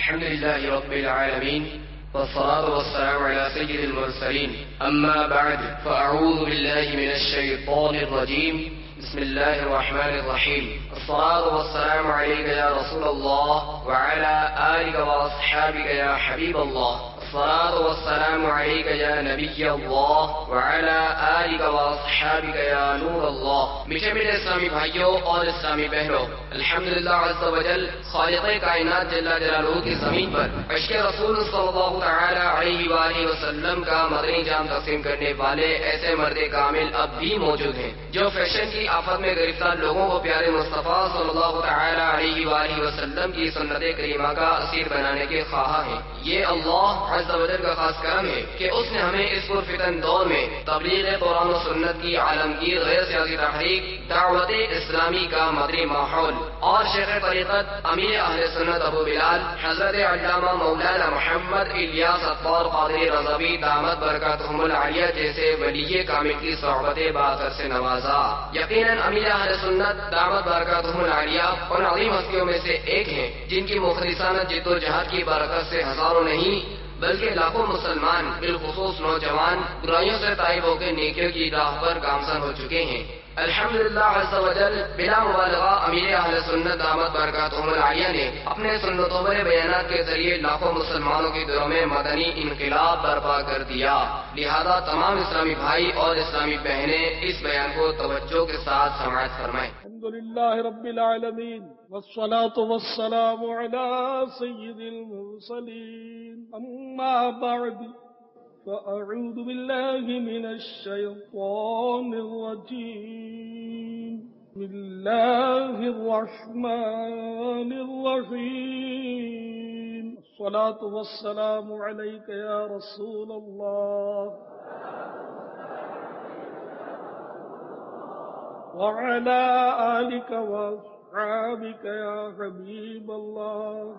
الحمد لله رب العالمين والصلاة والسلام على سيد المرسلين أما بعد فأعوذ بالله من الشيطان الرجيم بسم الله الرحمن الرحيم الصلاة والسلام عليك يا رسول الله وعلى آلك وأصحابك يا حبيب الله الصلاة والسلام عليك يا نبي الله وعلى آلك وأصحابك يا نور الله میٹھے میٹھے اسلامی بھائیوں اور اسلامی بہنوں، الحمدللہ عز و جل خالق کائنات جل جلالہ کی زمین پر عشق رسول صلی اللہ تعالی علیہ وآلہ وسلم کا مدنی جام تقسیم کرنے والے ایسے مرد کامل اب بھی موجود ہیں جو فیشن کی آفت میں گرفتار لوگوں کو پیارے مصطفیٰ صلی اللہ تعالی علیہ وآلہ وسلم کی سنت کریمہ کا اسیر بنانے کے خواہاں ہیں۔ یہ اللہ عز و جل کا خاص کرم ہے کہ اس نے ہمیں اس پرفتن دور میں تبلیغ قرآن و سنت کی عالمگیر غیر سیاسی تحریک، دعوت اسلامی کا مدنی ماحول اور شیخ طریقت امیر اہل سنت ابو بلال حضرت علامہ مولانا محمد الیاس اطوار قادری رضوی دامت برکاتہم العالیہ جیسے ولی کامل کی صحبت باخر سے نوازا۔ یقیناً امیر اہل سنت دامت برکاتہم العالیہ ان عظیم ہستیوں میں سے ایک ہیں جن کی مخلصانہ جد و جہاد کی برکت سے ہزاروں نہیں بلکہ لاکھوں مسلمان بالخصوص نوجوان برائیوں سے طائب ہو کے نیکیوں کی راہ پر گامزن ہو چکے ہیں۔ الحمدللہ عز و جل بلا مبالغہ امیر اہل سنت دامت برکاتہم العالیہ نے اپنے سنتوں بڑے بیانات کے ذریعے لاکھوں مسلمانوں کے دلوں میں مدنی انقلاب برپا کر دیا۔ لہذا تمام اسلامی بھائی اور اسلامی بہنیں اس بیان کو توجہ کے ساتھ سماعت فرمائیں۔ الحمدللہ رب العالمین والصلاة والسلام على سید المرسلین اما بعد فأعوذ بالله من الشيطان الرجيم بسم الله الرحمن الرحيم الصلاة والسلام عليك يا رسول الله وعلى آلك وأصحابك يا حبيب الله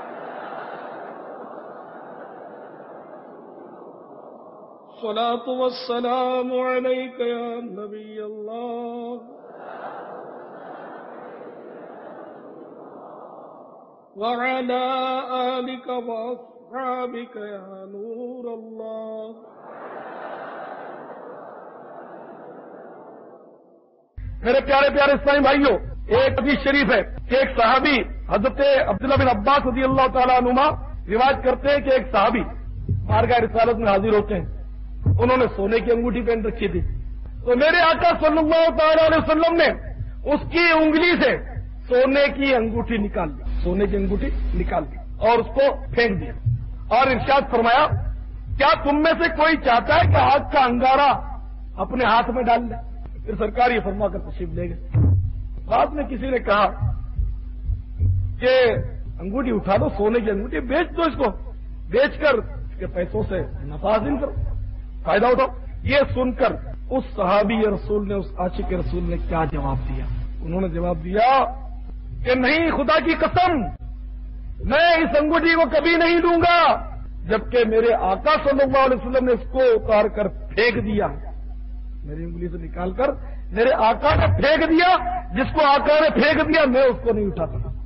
الصلاة والسلام عليك يا نبي الله وعلى آلك وأصحابك يا نور الله۔ میرے پیارے پیارے اسلامی بھائیوں، ایک حدیث شریف ہے کہ ایک صحابی حضرت عبداللہ بن عباس رضی اللہ تعالیٰ عنہما روایت کرتے ہیں کہ ایک صحابی بارگاہ رسالت میں حاضر ہوتے ہیں، انہوں نے سونے کی انگوٹھی پہن رکھی تھی، تو میرے آقا صلی اللہ تعالی علیہ وسلم نے اس کی انگلی سے سونے کی انگوٹھی نکال دی، سونے کی انگوٹھی نکال دی اور اس کو پھینک دیا اور ارشاد فرمایا، کیا تم میں سے کوئی چاہتا ہے کہ آگ کا انگارہ اپنے ہاتھ میں ڈال لے؟ پھر سرکار یہ فرما کر تشریف لے گئے۔ بعد میں کسی نے کہا کہ انگوٹھی اٹھا دو، سونے کی انگوٹھی بیچ دو، اس کو بیچ کر اس کے پیسوں سے نفع حاصل کرو، فائدہ اٹھاؤ۔ یہ سن کر اس صحابی رسول نے، اس عاشق رسول نے کیا جواب دیا؟ انہوں نے جواب دیا کہ نہیں، خدا کی قسم میں اس انگوٹھی کو کبھی نہیں دوں گا جبکہ میرے آقا صلی اللہ علیہ وسلم نے اس کو اتار کر پھینک دیا، میری انگلی سے نکال کر میرے آقا نے پھینک دیا، جس کو آقا نے پھینک دیا میں اس کو نہیں اٹھا سکتا۔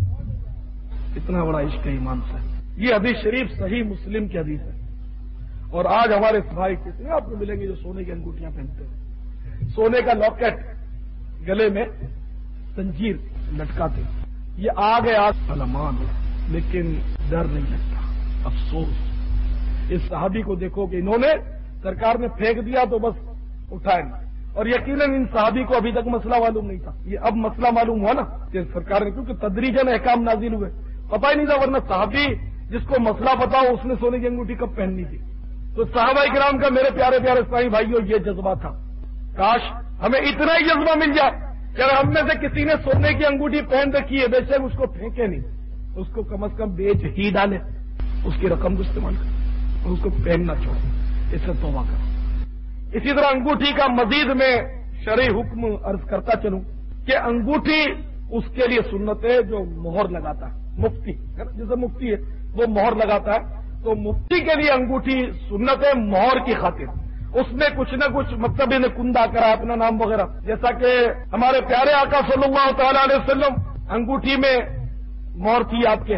اتنا بڑا عشق ایمان سے۔ یہ حدیث شریف صحیح مسلم کی حدیث ہے۔ اور آج ہمارے بھائی کتنے آپ کو ملیں گے جو سونے کی انگوٹھیاں پہنتے ہیں، سونے کا لاکٹ گلے میں زنجیر لٹکاتے، یہ آ گئے آج علمان، لیکن ڈر نہیں لگتا۔ افسوس اس صحابی کو دیکھو کہ انہوں نے سرکار نے پھینک دیا تو بس اٹھائے نہیں، اور یقیناً ان صحابی کو ابھی تک مسئلہ معلوم نہیں تھا، یہ اب مسئلہ معلوم ہوا نا کہ سرکار نے، کیونکہ تدریجاً احکام نازل ہوئے، پتہ ہی نہیں تھا، ورنہ صحابی جس کو مسئلہ پتا ہو اس نے سونے کی انگوٹھی کب پہننی تھی۔ تو صحابہ کرام کا میرے پیارے پیارے اسلامی بھائیوں یہ جذبہ تھا۔ کاش ہمیں اتنا ہی جذبہ مل جائے کہ اگر ہم میں سے کسی نے سونے کی انگوٹھی پہن رکھی ہے، بے شک اس کو پھینکے نہیں، اس کو کم از کم بیچ ہی ڈالے، اس کی رقم کو استعمال کرے اور اس کو پہننا چھوڑے، اس سے توبہ کرو۔ اسی طرح انگوٹھی کا مزید میں شرعی حکم عرض کرتا چلوں کہ انگوٹھی اس کے لیے سنت ہے جو مہر لگاتا ہے، مفتی جیسے مفتی ہے وہ مہر لگاتا ہے، تو مفتی کے لیے انگوٹھی سنت ہے مہر کی خاطر، اس میں کچھ نہ کچھ مطلب نے کندہ کرا اپنا نام وغیرہ، جیسا کہ ہمارے پیارے آقا صلی اللہ تعالی علیہ وسلم انگوٹھی میں مہر تھی آپ کے،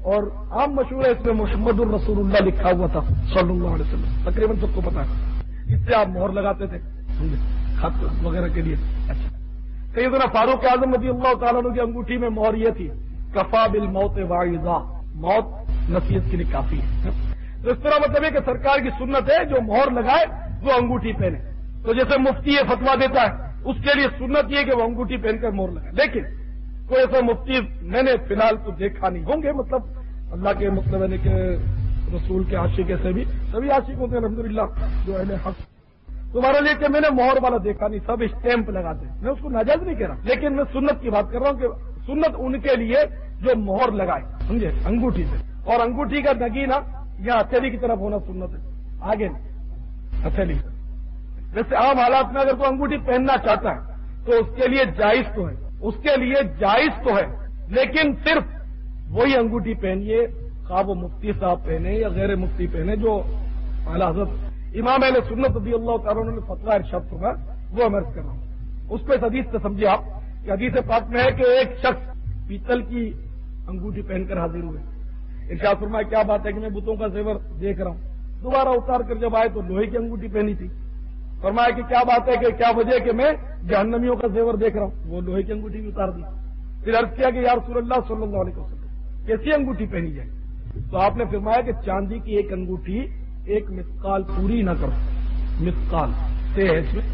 اور عام مشہور ہے، اس میں محمد الرسول اللہ لکھا ہوا تھا صلی اللہ علیہ وسلم، تقریباً سب کو پتا ہے، اس سے آپ مہر لگاتے تھے خط وغیرہ کے لیے۔ اچھا، سیدنا فاروق اعظم رضی اللہ تعالیٰ عنہ کی انگوٹھی میں مہر یہ تھی، کفا بالموت واعظا، موت نصیحت کے لیے کافی ہے۔ تو اس طرح مطلب ہے کہ سرکار کی سنت ہے جو مہر لگائے وہ انگوٹھی پہنے۔ تو جیسے مفتی یہ فتوا دیتا ہے اس کے لیے سنت یہ کہ وہ انگوٹھی پہن کر مہر لگائے، لیکن کوئی ایسا مفتی میں نے فی الحال تو دیکھا نہیں، ہوں گے مطلب اللہ کے مطلب ہے کہ رسول کے عاشق سے بھی سبھی عاشق ہوتے ہیں الحمدللہ جو اہل حق، تمہارے لیے کہ میں نے مہر والا دیکھا نہیں، سب اسٹیمپ لگاتے ہیں، میں اس کو ناجائز نہیں کہہ رہا، لیکن میں سنت کی بات کر رہا ہوں کہ سنت ان کے لیے جو مہر لگائے، سمجھے، انگوٹھی سے، اور انگوٹھی کا نگینہ یا ہتھیلی کی طرف ہونا سنت ہے، آگے نہیں ہتھیلی کی طرف۔ جیسے عام حالات میں اگر کوئی انگوٹھی پہننا چاہتا ہے تو اس کے لیے جائز تو ہے، اس کے لیے جائز تو ہے، لیکن صرف وہی انگوٹھی پہنیے، خواہ وہ مفتی صاحب پہنے یا غیر مفتی پہنے، جو اعلیٰ حضرت امام اہل سنت رضی اللہ تعالیٰ نے فتویٰ ارشاد فرمایا وہ میں عرض کر رہا ہوں۔ اس کو اس حدیث سے سمجھے آپ کہ حدیث پاک میں ہے کہ ایک شخص پیتل کی انگوٹھی پہن کر حاضر ہوئے، ارشاد فرمایا کیا بات ہے کہ میں بتوں کا زیور دیکھ رہا ہوں، دوبارہ اتار کر جب آئے تو لوہے کی انگوٹھی پہنی تھی، فرمایا کہ کیا بات ہے کہ کیا وجہ ہے کہ میں جہنمیوں کا زیور دیکھ رہا ہوں، وہ لوہے کی انگوٹھی بھی اتار دی۔ پھر عرض کیا کہ یا رسول اللہ صلی اللہ علیہ وسلم کیسی انگوٹھی پہنی جائے؟ تو آپ نے فرمایا کہ چاندی کی ایک انگوٹھی ایک مثقال پوری نہ کرو، مثقال سے ہے اس میں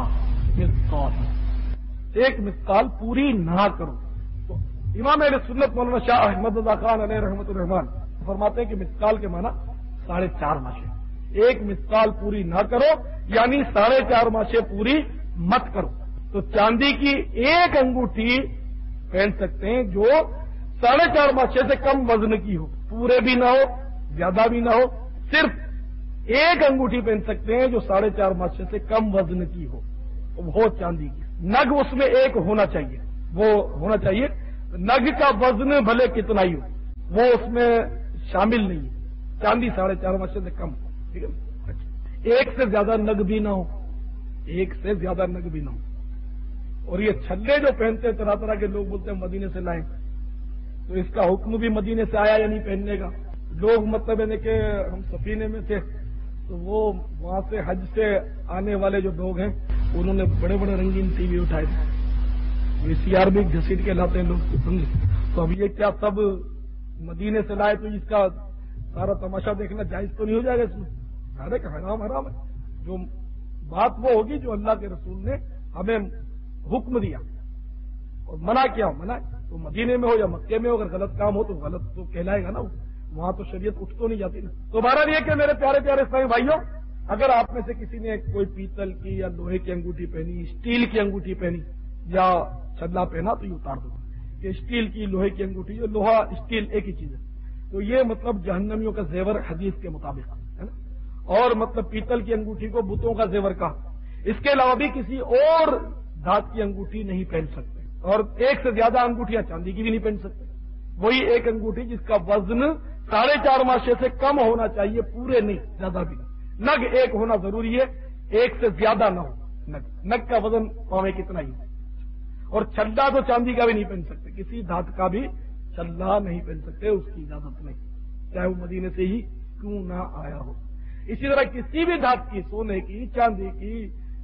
مثقال، ایک مثقال پوری نہ کرو۔ تو امام اہل سنت مولانا شاہ احمد رضا خان علیہ رحمۃ الرحمان فرماتے ہیں کہ مثقال کے معنی 4.5 ماشے، ایک مثقال پوری نہ کرو یعنی 4.5 ماشے پوری مت کرو۔ تو چاندی کی ایک انگوٹھی پہن سکتے ہیں جو 4.5 ماشے سے کم وزن کی ہو، پورے بھی نہ ہو زیادہ بھی نہ ہو، صرف ایک انگوٹھی پہن سکتے ہیں جو 4.5 ماشے سے کم وزن کی ہو چاندی کی، نگ اس میں ایک ہونا چاہیے، وہ ہونا چاہیے، نگ کا وزن بھلے کتنا ہی ہو وہ اس میں شامل نہیں ہے، چاندی 4.5 ماشے سے کم ہو، ٹھیک ہے، ایک سے زیادہ نگ بھی نہ ہو، ایک سے زیادہ نگ بھی نہ ہو۔ اور یہ چھلے جو پہنتے ہیں طرح طرح کے لوگ بولتے ہیں مدینے سے لائیں، تو اس کا حکم بھی مدینے سے آیا یا نہیں پہننے کا؟ لوگ مطلب ہے کہ ہم سفینے میں تھے تو وہ وہاں سے حج سے آنے والے جو لوگ ہیں انہوں نے بڑے بڑے رنگین ٹی وی اٹھائے تھے، وی سی آر بھی گھسیٹ کے لاتے ہیں لوگ، سمجھے؟ تو اب یہ کیا سب مدینے سے لائے تو اس کا سارا تماشا دیکھنا جائز تو نہیں ہو جائے گا؟ اس میں ارے کہ حرام حرام ہے، جو بات وہ ہوگی جو اللہ کے رسول نے ہمیں حکم دیا اور منع کیا ہو، منع تو مدینے میں ہو یا مکے میں ہو، اگر غلط کام ہو تو غلط تو کہلائے گا نا، وہاں تو شریعت اٹھ تو نہیں جاتی نا۔ تو بہرحال یہ کہ میرے پیارے پیارے اسلامی بھائیوں، اگر آپ میں سے کسی نے کوئی پیتل کی یا لوہے کی انگوٹھی پہنی، اسٹیل کی انگوٹھی پہنی یا چھلا پہنا تو یہ اتار دو کہ اسٹیل کی لوہے کی انگوٹھی، جو لوہا اسٹیل ایک ہی چیز ہے، تو یہ مطلب جہنمیوں کا زیور حدیث کے مطابق ہے نا، اور مطلب پیتل کی انگوٹھی کو بتوں کا زیور کہا۔ اس کے علاوہ بھی کسی اور دھات کی انگوٹھی نہیں پہن سکتے، اور ایک سے زیادہ انگوٹھیاں چاندی کی بھی نہیں پہن سکتے، وہی ایک انگوٹھی جس کا وزن 4.5 ماشے سے کم ہونا چاہیے، پورے نہیں زیادہ بھی نہیں، نگ ایک ہونا ضروری ہے، ایک سے زیادہ نہ ہو، نگ کا وزن پاوے کتنا ہی، اور چھلا تو چاندی کا بھی نہیں پہن سکتے، کسی دھات کا بھی چھلا نہیں پہن سکتے، اس کی اجازت نہیں، چاہے وہ مدینے سے ہی کیوں نہ آیا ہو۔ اسی طرح کسی بھی دھات کی، سونے کی، چاندی کی،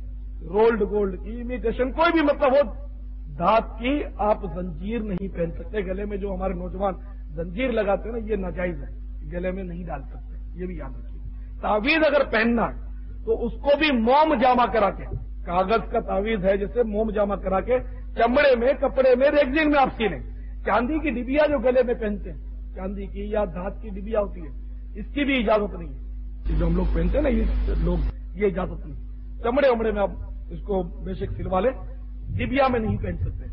رولڈ گولڈ کی، امیٹیشن کوئی بھی مطلب ہو دھات کی، آپ زنجیر نہیں پہن سکتے، گلے میں جو ہمارے نوجوان زنجیر لگاتے ہیں نا، یہ ناجائز ہے، گلے میں نہیں ڈال سکتے، یہ بھی یاد رکھیے۔ تعویذ اگر پہننا ہے تو اس کو بھی موم جامع کرا کے، کاغذ کا تعویذ ہے جیسے موم جامع کرا کے چمڑے میں، کپڑے میں، ریگزین میں آپ سینے۔ چاندی کی ڈبیا جو گلے میں پہنتے ہیں، چاندی کی یا دھات کی ڈبیا ہوتی ہے، اس کی بھی اجازت نہیں ہے، جو ہم لوگ پہنتے ہیں نا یہ لوگ، یہ اجازت نہیں، چمڑے ومڑے میں آپ اس کو بے شک سلوا لیں، ڈبیا میں نہیں پہن سکتے۔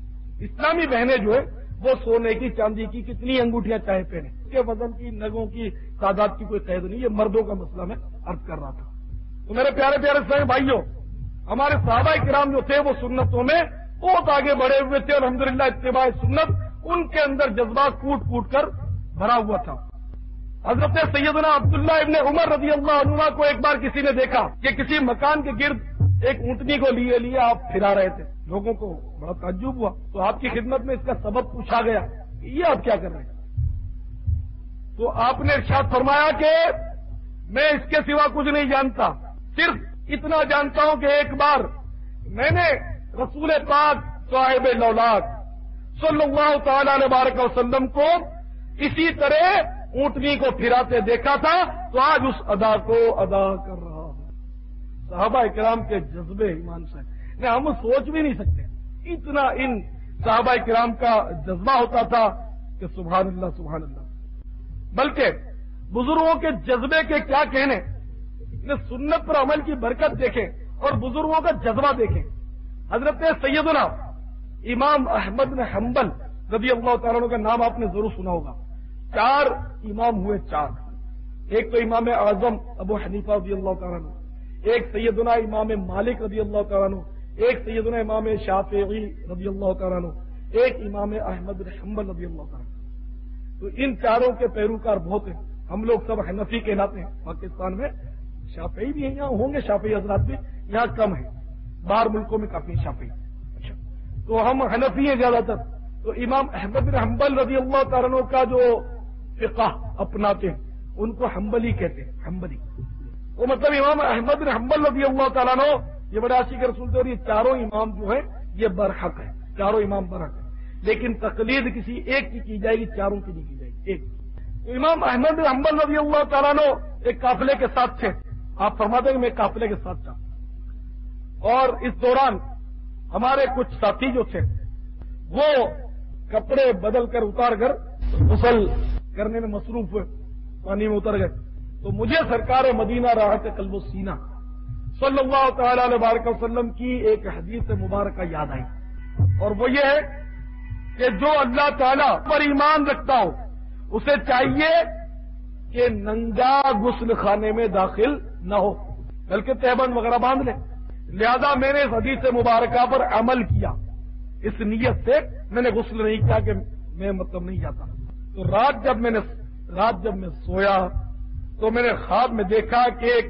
اسلامی بہنیں جو ہے وہ سونے کی، چاندی کی کتنی انگوٹھیاں چاہے پہنے، اس کے وزن کی، نگوں کی تعداد کی کوئی قید نہیں، یہ مردوں کا مسئلہ میں عرض کر رہا تھا۔ تو میرے پیارے پیارے اسلامی بھائیوں، ہمارے صحابہ کرام جو تھے وہ سنتوں میں بہت آگے بڑھے ہوئے تھے، الحمدللہ اتباع سنت ان کے اندر جذبہ کوٹ کوٹ کر بھرا ہوا تھا۔ حضرت سیدنا عبداللہ ابن عمر رضی اللہ عنہ کو ایک بار کسی نے دیکھا کہ کسی مکان کے گرد ایک اونٹنی کو لیے آپ پھرا رہے تھے، لوگوں کو بڑا تعجب ہوا، تو آپ کی خدمت میں اس کا سبب پوچھا گیا کہ یہ آپ کیا کر رہے ہیں؟ تو آپ نے ارشاد فرمایا کہ میں اس کے سوا کچھ نہیں جانتا، صرف اتنا جانتا ہوں کہ ایک بار میں نے رسول پاک صاحب لولاک صلی اللہ تعالی علیہ وآلہ وسلم کو اسی طرح اونٹنی کو پھراتے دیکھا تھا، تو آج اس ادا کو ادا کر رہا ہوں۔ صحابہ کرام کے جذبے ایمان سے ہم سوچ بھی نہیں سکتے، اتنا ان صحابہ کرام کا جذبہ ہوتا تھا کہ سبحان اللہ سبحان اللہ۔ بلکہ بزرگوں کے جذبے کے کیا کہنے، سنت پر عمل کی برکت دیکھیں اور بزرگوں کا جذبہ دیکھیں۔ حضرت سیدنا امام احمد بن حنبل رضی اللہ تعالیٰ عنہ کا نام آپ نے ضرور سنا ہوگا۔ 4 امام ہوئے، 4۔ ایک تو امام اعظم ابو حنیفہ رضی اللہ تعالیٰ عنہ، ایک سیدنا امام مالک رضی اللہ تعالیٰ عنہ، ایک سیدنا امام شافعی رضی اللہ تعالیٰ عنہ، ایک امام احمد بن حنبل رضی اللہ تعالیٰ عنہ۔ تو ان چاروں کے پیروکار بہت ہیں۔ ہم لوگ سب حنفی کہلاتے ہیں پاکستان میں، شافعی بھی ہیں، یہاں ہوں گے شافعی حضرات بھی، یہاں کم ہیں، باہر ملکوں میں کافی شافعی۔ اچھا، تو ہم حنفی ہیں زیادہ تر۔ تو امام احمد بن حنبل رضی اللہ تعالیٰ عنہ کا جو فقہ اپناتے ہیں ان کو حنبلی کہتے ہیں، حنبلی۔ وہ مطلب امام احمد بن حنبل رضی اللہ تعالیٰ عنہ یہ بڑے عاشق رسول تھے، اور یہ چاروں امام جو ہیں یہ برحق ہیں، چاروں امام برحق ہیں، لیکن تقلید کسی ایک کی جائے گی، چاروں کی نہیں کی جائے گی، ایک۔ تو امام احمد بن حنبل رضی اللہ تعالیٰ عنہ ایک قافلے کے ساتھ تھے، آپ فرماتے ہیں کہ میں قافلے کے ساتھ تھا، اور اس دوران ہمارے کچھ ساتھی جو تھے وہ کپڑے بدل کر اتار کر غسل کرنے میں مصروف ہوئے، پانی میں اتر گئے۔ تو مجھے سرکار مدینہ راحت قلب و سینہ صلی اللہ تعالی علیہ وسلم کی ایک حدیث مبارکہ یاد آئی، اور وہ یہ ہے کہ جو اللہ تعالیٰ پر ایمان رکھتا ہو اسے چاہیے کہ ننگا غسل خانے میں داخل نہ ہو، بلکہ تہبند وغیرہ باندھ لے۔ لہذا میں نے اس حدیث مبارکہ پر عمل کیا، اس نیت سے میں نے غسل نہیں کیا کہ میں مطلب نہیں جاتا۔ تو رات جب میں سویا تو میں نے خواب میں دیکھا کہ ایک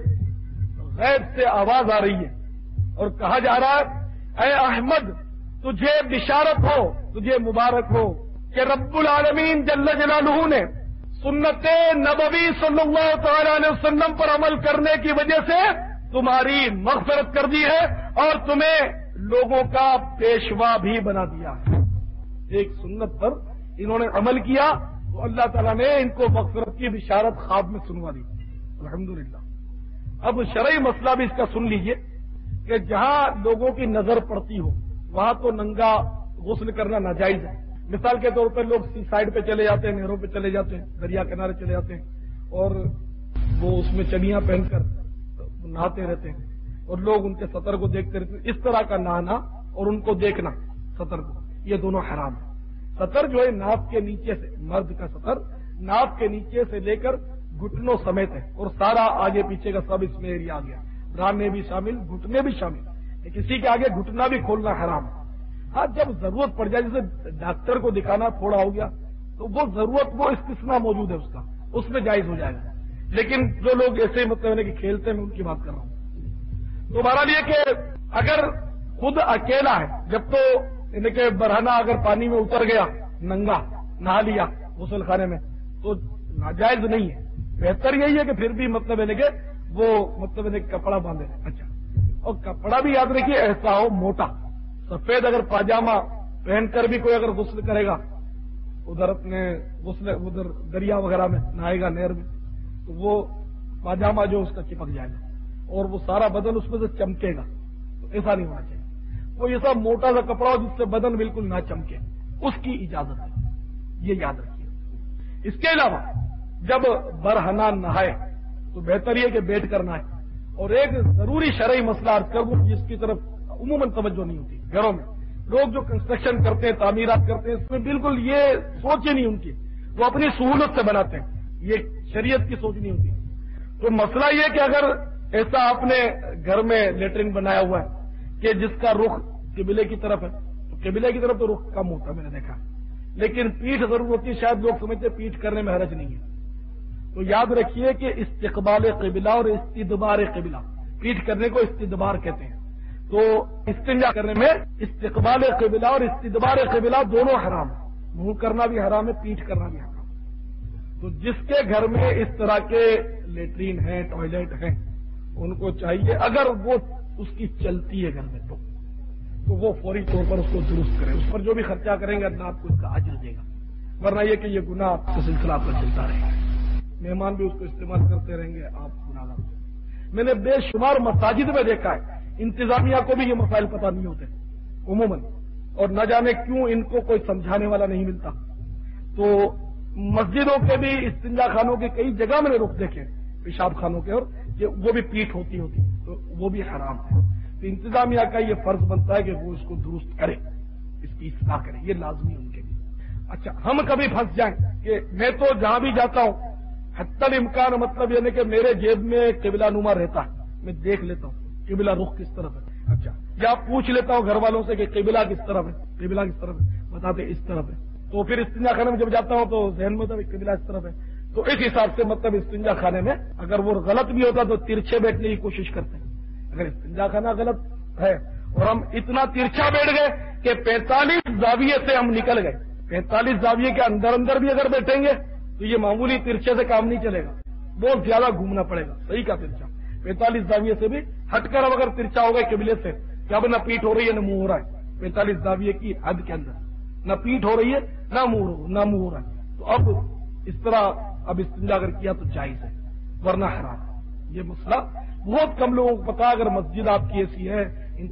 غیب سے آواز آ رہی ہے اور کہا جا رہا ہے، اے احمد تجھے بشارت ہو، تجھے مبارک ہو کہ رب العالمین جل جلالہ نے سنت نبوی صلی اللہ تعالی علیہ وسلم پر عمل کرنے کی وجہ سے تمہاری مغفرت کر دی ہے اور تمہیں لوگوں کا پیشوا بھی بنا دیا ہے۔ ایک سنت پر انہوں نے عمل کیا تو اللہ تعالیٰ نے ان کو مغفرت کی بشارت خواب میں سنوا دی، الحمدللہ۔ اب شرعی مسئلہ بھی اس کا سن لیجئے کہ جہاں لوگوں کی نظر پڑتی ہو وہاں تو ننگا غسل کرنا ناجائز ہے۔ مثال کے طور پر لوگ سی سائڈ پہ چلے جاتے ہیں، نہروں پہ چلے جاتے ہیں، دریا کنارے چلے جاتے ہیں، اور وہ اس میں چڑیاں پہن کر نہاتے رہتے ہیں، اور لوگ ان کے سطر کو دیکھتے رہتے ہیں۔ اس طرح کا نہانا اور ان کو دیکھنا سطر کو، یہ دونوں حرام ہے۔ سطر جو ہے ناف کے نیچے سے، مرد کا سطر ناف کے نیچے سے لے کر گھٹنوں سمیت ہے، اور سارا آگے پیچھے کا سب اس میں ایریا آ گیا، رانے بھی شامل، گھٹنے بھی شامل، کسی کے آگے گھٹنا بھی کھولنا حرام ہے۔ ہاں جب ضرورت پڑ جائے، جیسے ڈاکٹر کو دکھانا تھوڑا ہو گیا تو وہ ضرورت، وہ استثناء موجود ہے اس کا، اس میں جائز ہو جائے گا۔ لیکن جو لوگ ایسے مطلب کہ کھیلتے ہیں میں ان کی بات کر رہا ہوں۔ تو ہمارا یہ کہ اگر خود اکیلا ہے، جب تو یعنی کہ برہنہ اگر پانی میں اتر گیا، ننگا نہا لیا غسل خانے میں، تو ناجائز نہیں ہے۔ بہتر یہی ہے کہ پھر بھی مطلب ہے کہ وہ مطلب ہے کہ کپڑا باندھے۔ اچھا، اور کپڑا بھی یاد رکھیے ایسا ہو موٹا، سفید اگر پاجامہ پہن کر بھی کوئی اگر غسل کرے گا، ادھر اپنے غسل ادھر دریا وغیرہ میں نہائے گا، نہر میں، تو وہ پاجامہ جو اس کا چپک جائے گا اور وہ سارا بدن اس میں سے چمکے گا، تو ایسا نہیں ہونا چاہیے۔ وہ ایسا موٹا سا کپڑا ہو جس سے بدن بالکل نہ چمکے، اس کی اجازت ہے، یہ یاد رکھیے۔ اس کے علاوہ جب برہنہ نہائے تو بہتر یہ کہ بیٹھ کر نہائے۔ اور ایک ضروری شرعی مسئلہ عرض کروں جس کی طرف عموماً توجہ نہیں ہوتی، گھروں میں لوگ جو کنسٹرکشن کرتے ہیں، تعمیرات کرتے ہیں، اس میں بالکل یہ سوچ ہی نہیں ان کی، وہ اپنی سہولت سے بناتے ہیں، یہ شریعت کی سوچ نہیں ہوتی۔ تو مسئلہ یہ کہ اگر ایسا آپ نے گھر میں لیٹرن بنایا ہوا ہے کہ جس کا رخ قبلے کی طرف ہے، تو قبلے کی طرف تو رخ کم ہوتا ہے، میں نے دیکھا، لیکن پیٹھ ضرور ہوتی ہے، شاید لوگ سمجھتے پیٹھ کرنے میں حرج نہیں ہے۔ تو یاد رکھیے کہ استقبال قبلہ اور استدبار قبلہ، پیٹھ کرنے کو استدبار کہتے ہیں، تو استنجا کرنے میں استقبال قبلہ اور استدبار قبلہ دونوں حرام ہے، منہ کرنا بھی حرام ہے، پیٹھ کرنا بھی حرام ہے۔ تو تو جس کے گھر میں اس طرح کے لیٹرین ہیں، ٹوائلٹ ہیں، ان کو چاہیے اگر وہ اس کی چلتی ہے گھر میں تو وہ فوری طور پر اس کو درست کرے، اس پر جو بھی خرچہ کریں گے اللہ آپ کو اس کا اجر دے گا، ورنہ یہ کہ یہ گناہ کا سلسلہ آپ کا چلتا رہے گا، مہمان بھی اس کو استعمال کرتے رہیں گے، آپ گناہگار ہوں گے۔ میں نے بے شمار مساجد میں دیکھا ہے انتظامیہ کو بھی یہ مسائل پتہ نہیں ہوتے عموماً، اور نہ جانے کیوں ان کو کوئی سمجھانے والا نہیں ملتا۔ تو مسجدوں کے بھی استنجا خانوں کے کئی جگہ میں نے رخ دیکھے پیشاب خانوں کے، اور وہ بھی پیٹ ہوتی تو وہ بھی حرام ہے۔ تو انتظامیہ کا یہ فرض بنتا ہے کہ وہ اس کو درست کرے، اس کی اصلاح کرے، یہ لازمی ان کے لیے۔ اچھا، ہم کبھی پھنس جائیں کہ میں تو جہاں بھی جاتا ہوں حتی الامکان، مطلب یہ نہیں کہ میرے جیب میں قبلہ نما رہتا ہے، میں دیکھ لیتا ہوں قبلہ رخ کس طرف ہے، اچھا، یا پوچھ لیتا ہوں گھر والوں سے کہ قبلہ کس طرف ہے، قبلہ کس طرف ہے، بتاتے اس طرف ہے، تو پھر استنجا خانے میں جب جاتا ہوں تو ذہن میں قبلہ اس طرف ہے، تو اس حساب سے مطلب استنجا خانے میں اگر وہ غلط بھی ہوتا تو ترچھے بیٹھنے کی کوشش کرتے ہیں۔ اگر استنجا خانہ غلط ہے اور ہم اتنا ترچھا بیٹھ گئے کہ 45 زاویے سے ہم نکل گئے، 45 زاویے کے اندر بھی اگر بیٹھیں گے تو یہ معمولی ترچھے سے کام نہیں چلے گا، بہت زیادہ گھومنا پڑے گا، صحیح کا ترچھا 45 زاویے سے بھی ہٹ کر اب اگر ترچھا ہوگا قبلے سے کہ اب نہ پیٹ ہو رہی ہے نہ منہ ہو رہا ہے، 45 زاویے کی حد کے اندر نہ پیٹ ہو رہی ہے نہ منہ ہو رہا ہے، تو اب اس طرح اب استنجا اگر کیا تو جائز ہے، ورنہ حرام ہے۔ یہ مسئلہ بہت کم لوگوں کو پتا، اگر مسجد آپ کی ایسی ہے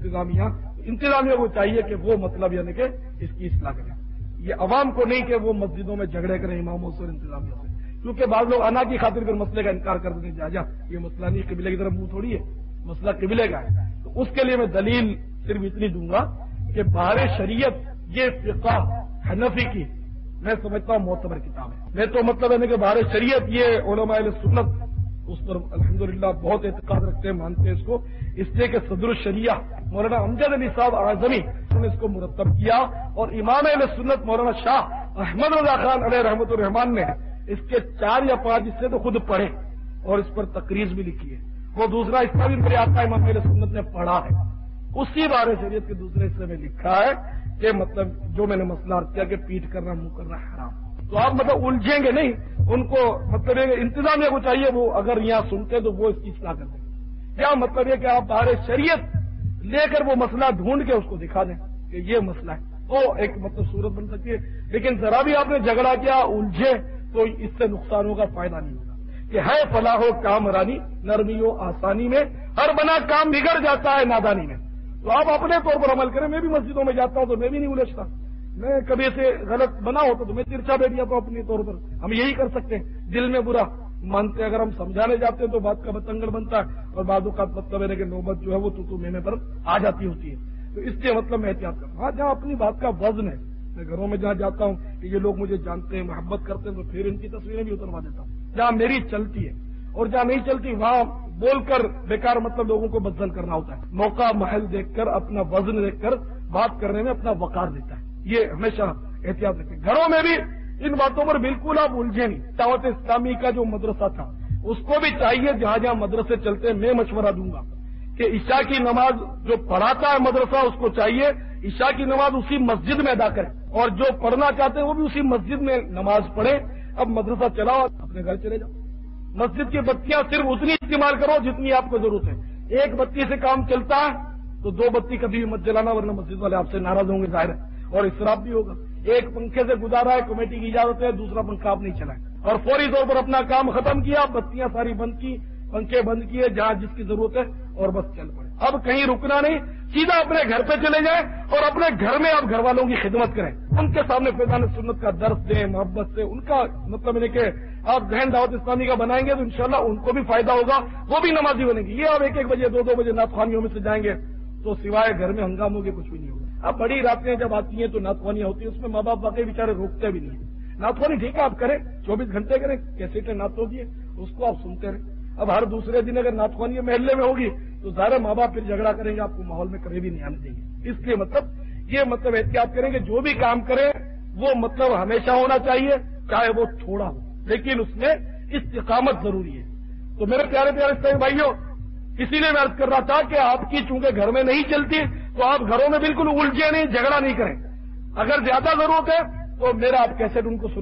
انتظامیہ کو چاہیے کہ وہ مطلب یعنی کہ اس کی اصلاح کریں، یہ عوام کو نہیں کہ وہ مسجدوں میں جھگڑے کریں اماموں سے اور انتظامیہ سے، کیونکہ بعض لوگ انا کی خاطر پھر مسئلے کا انکار کر دیتے ہیں، جا یہ مسئلہ نہیں، قبلے کی طرف منہ تھوڑی ہے، مسئلہ قبلے کا ہے، تو اس کے لیے میں دلیل صرف اتنی دوں گا کہ بہار شریعت یہ فقہ حنفی کی میں سمجھتا ہوں معتبر کتاب ہے، میں تو مطلب ہے کہ بہار شریعت یہ علماء اہل سنت اس پر الحمدللہ بہت اعتقاد رکھتے ہیں، مانتے ہیں اس لیے کہ صدر الشریعہ مولانا امجد علی صاحب اعظمی نے اس کو مرتب کیا، اور امام اہل سنت مولانا شاہ احمد رضا خان علیہ رحمۃ الرحمان نے اس کے 4 یا 5 حصے تو خود پڑھے اور اس پر تقریر بھی لکھی ہے، وہ دوسرا حصہ بھی میرے آقا امام اہل سنت نے پڑھا ہے، اسی بارے شریعت کے دوسرے حصے میں لکھا ہے کہ مطلب جو میں نے مسئلہ عرض کیا کہ پیٹ کرنا منہ کرنا حرام، تو آپ مطلب الجھیں گے نہیں، ان کو مطلب انتظامیہ کو چاہیے وہ اگر یہاں سنتے تو وہ اس کی اصلاح کر دیں، یا مطلب یہ کہ آپ بہار شریعت لے کر وہ مسئلہ ڈھونڈ کے اس کو دکھا دیں کہ یہ مسئلہ ہے، تو ایک مطلب صورت بن سکتی ہے، لیکن ذرا بھی آپ نے جھگڑا کیا الجھے تو اس سے نقصان ہوگا، فائدہ نہیں ہوگا، کہ ہے فلاح و کام رانی نرمی و آسانی میں، ہر بنا کام بگڑ جاتا ہے نادانی میں، تو آپ اپنے طور پر عمل کریں۔ میں بھی مسجدوں میں جاتا ہوں تو میں بھی نہیں الجھتا، میں کبھی سے غلط بنا ہوتا تو میں ترچھا بیٹھ جاتا ہوں اپنے طور پر، ہم یہی کر سکتے ہیں، دل میں برا مانتے ہیں، اگر ہم سمجھانے جاتے ہیں تو بات کا بتنگڑ بنتا ہے، اور بعض اوقات مطلب ہے کہ نوبت جو ہے وہ تو میں پر آ جاتی ہوتی ہے، تو اس لیے مطلب میں احتیاط کرتا ہوں۔ ہاں جہاں اپنی بات کا وزن ہے، میں گھروں میں جہاں جاتا ہوں کہ یہ لوگ مجھے جانتے ہیں محبت کرتے ہیں تو پھر ان کی تصویریں بھی اتروا دیتا ہوں، جہاں میری چلتی ہے، اور جہاں نہیں چلتی وہاں بول کر بیکار مطلب لوگوں کو بدزن کرنا ہوتا ہے، موقع محل دیکھ کر اپنا وزن دیکھ کر بات کرنے میں اپنا وقار دیتا ہے، یہ ہمیشہ احتیاط رکھیں۔ گھروں میں بھی ان باتوں پر بالکل آپ الجھیں نہیں۔ دعوت اسلامی کا جو مدرسہ تھا اس کو بھی چاہیے جہاں جہاں مدرسے چلتے ہیں، میں مشورہ دوں گا کہ عشاء کی نماز جو پڑھاتا ہے مدرسہ اس کو چاہیے عشاء کی نماز اسی مسجد میں ادا کرے، اور جو پڑھنا چاہتے ہیں وہ بھی اسی مسجد میں نماز پڑھے۔ اب مدرسہ چلاؤ اپنے گھر چلے جاؤ، مسجد کی بتیاں صرف اتنی استعمال کرو جتنی آپ کو ضرورت ہے، ایک بتی سے کام چلتا ہے تو 2 بتی کبھی بھی مت جلانا، ورنہ مسجد والے آپ سے ناراض ہوں گے ظاہر ہے، اور اسراف بھی ہوگا۔ ایک پنکھے سے گزارا ہے، کمیٹی کی اجازت ہے، دوسرا پنکھا آپ نہیں چلائیں، اور فوری طور پر اپنا کام ختم کیا، بتیاں ساری بند کی، پنکھے بند کیے جہاں جس کی ضرورت ہے، اور بس چل پڑے۔ اب کہیں رکنا نہیں، سیدھا اپنے گھر پہ چلے جائیں، اور اپنے گھر میں آپ گھر والوں کی خدمت کریں، ان کے سامنے فیضان سنت کا درس دیں محبت سے، ان کا مطلب ہے کہ آپ ذہن دعوت اسلامی کا بنائیں گے تو انشاءاللہ ان کو بھی فائدہ ہوگا، وہ بھی نمازی بنیں گے۔ یہ آپ 1-1 بجے 2-2 بجے نعت خوانیوں میں سے جائیں گے تو سوائے گھر میں ہنگاموں کے کچھ بھی نہیں ہوگا۔ اب بڑی راتیں جب آتی ہیں تو نعت خوانیاں ہوتی ہیں، اس میں ماں باپ واقعی بیچارے روکتے بھی نہیں، نعت خوانی ٹھیک ہے آپ کریں، 24 گھنٹے کریں، کیسے نعتوں کی ہے اس کو آپ سنتے رہیں۔ اب ہر دوسرے دن اگر نعت خوانی محلے میں ہوگی تو ظاہر ماں باپ پھر جھگڑا کریں گے، آپ کو ماحول میں کبھی بھی نہیں آنے دیں گے۔ اس لیے مطلب یہ مطلب احتیاط کریں کہ جو بھی کام کریں وہ مطلب ہمیشہ ہونا چاہیے، چاہے وہ تھوڑا ہو، لیکن اس میں استقامت ضروری ہے۔ تو میرے پیارے اسلامی بھائیوں، اسی لیے میں عرض کر رہا تھا کہ آپ کی چونکہ گھر میں نہیں چلتی تو آپ گھروں میں بالکل الجھے نہیں، جھگڑا نہیں کریں، اگر زیادہ ضرورت ہے تو میرا آپ کیسٹ ان کو سنا دیں،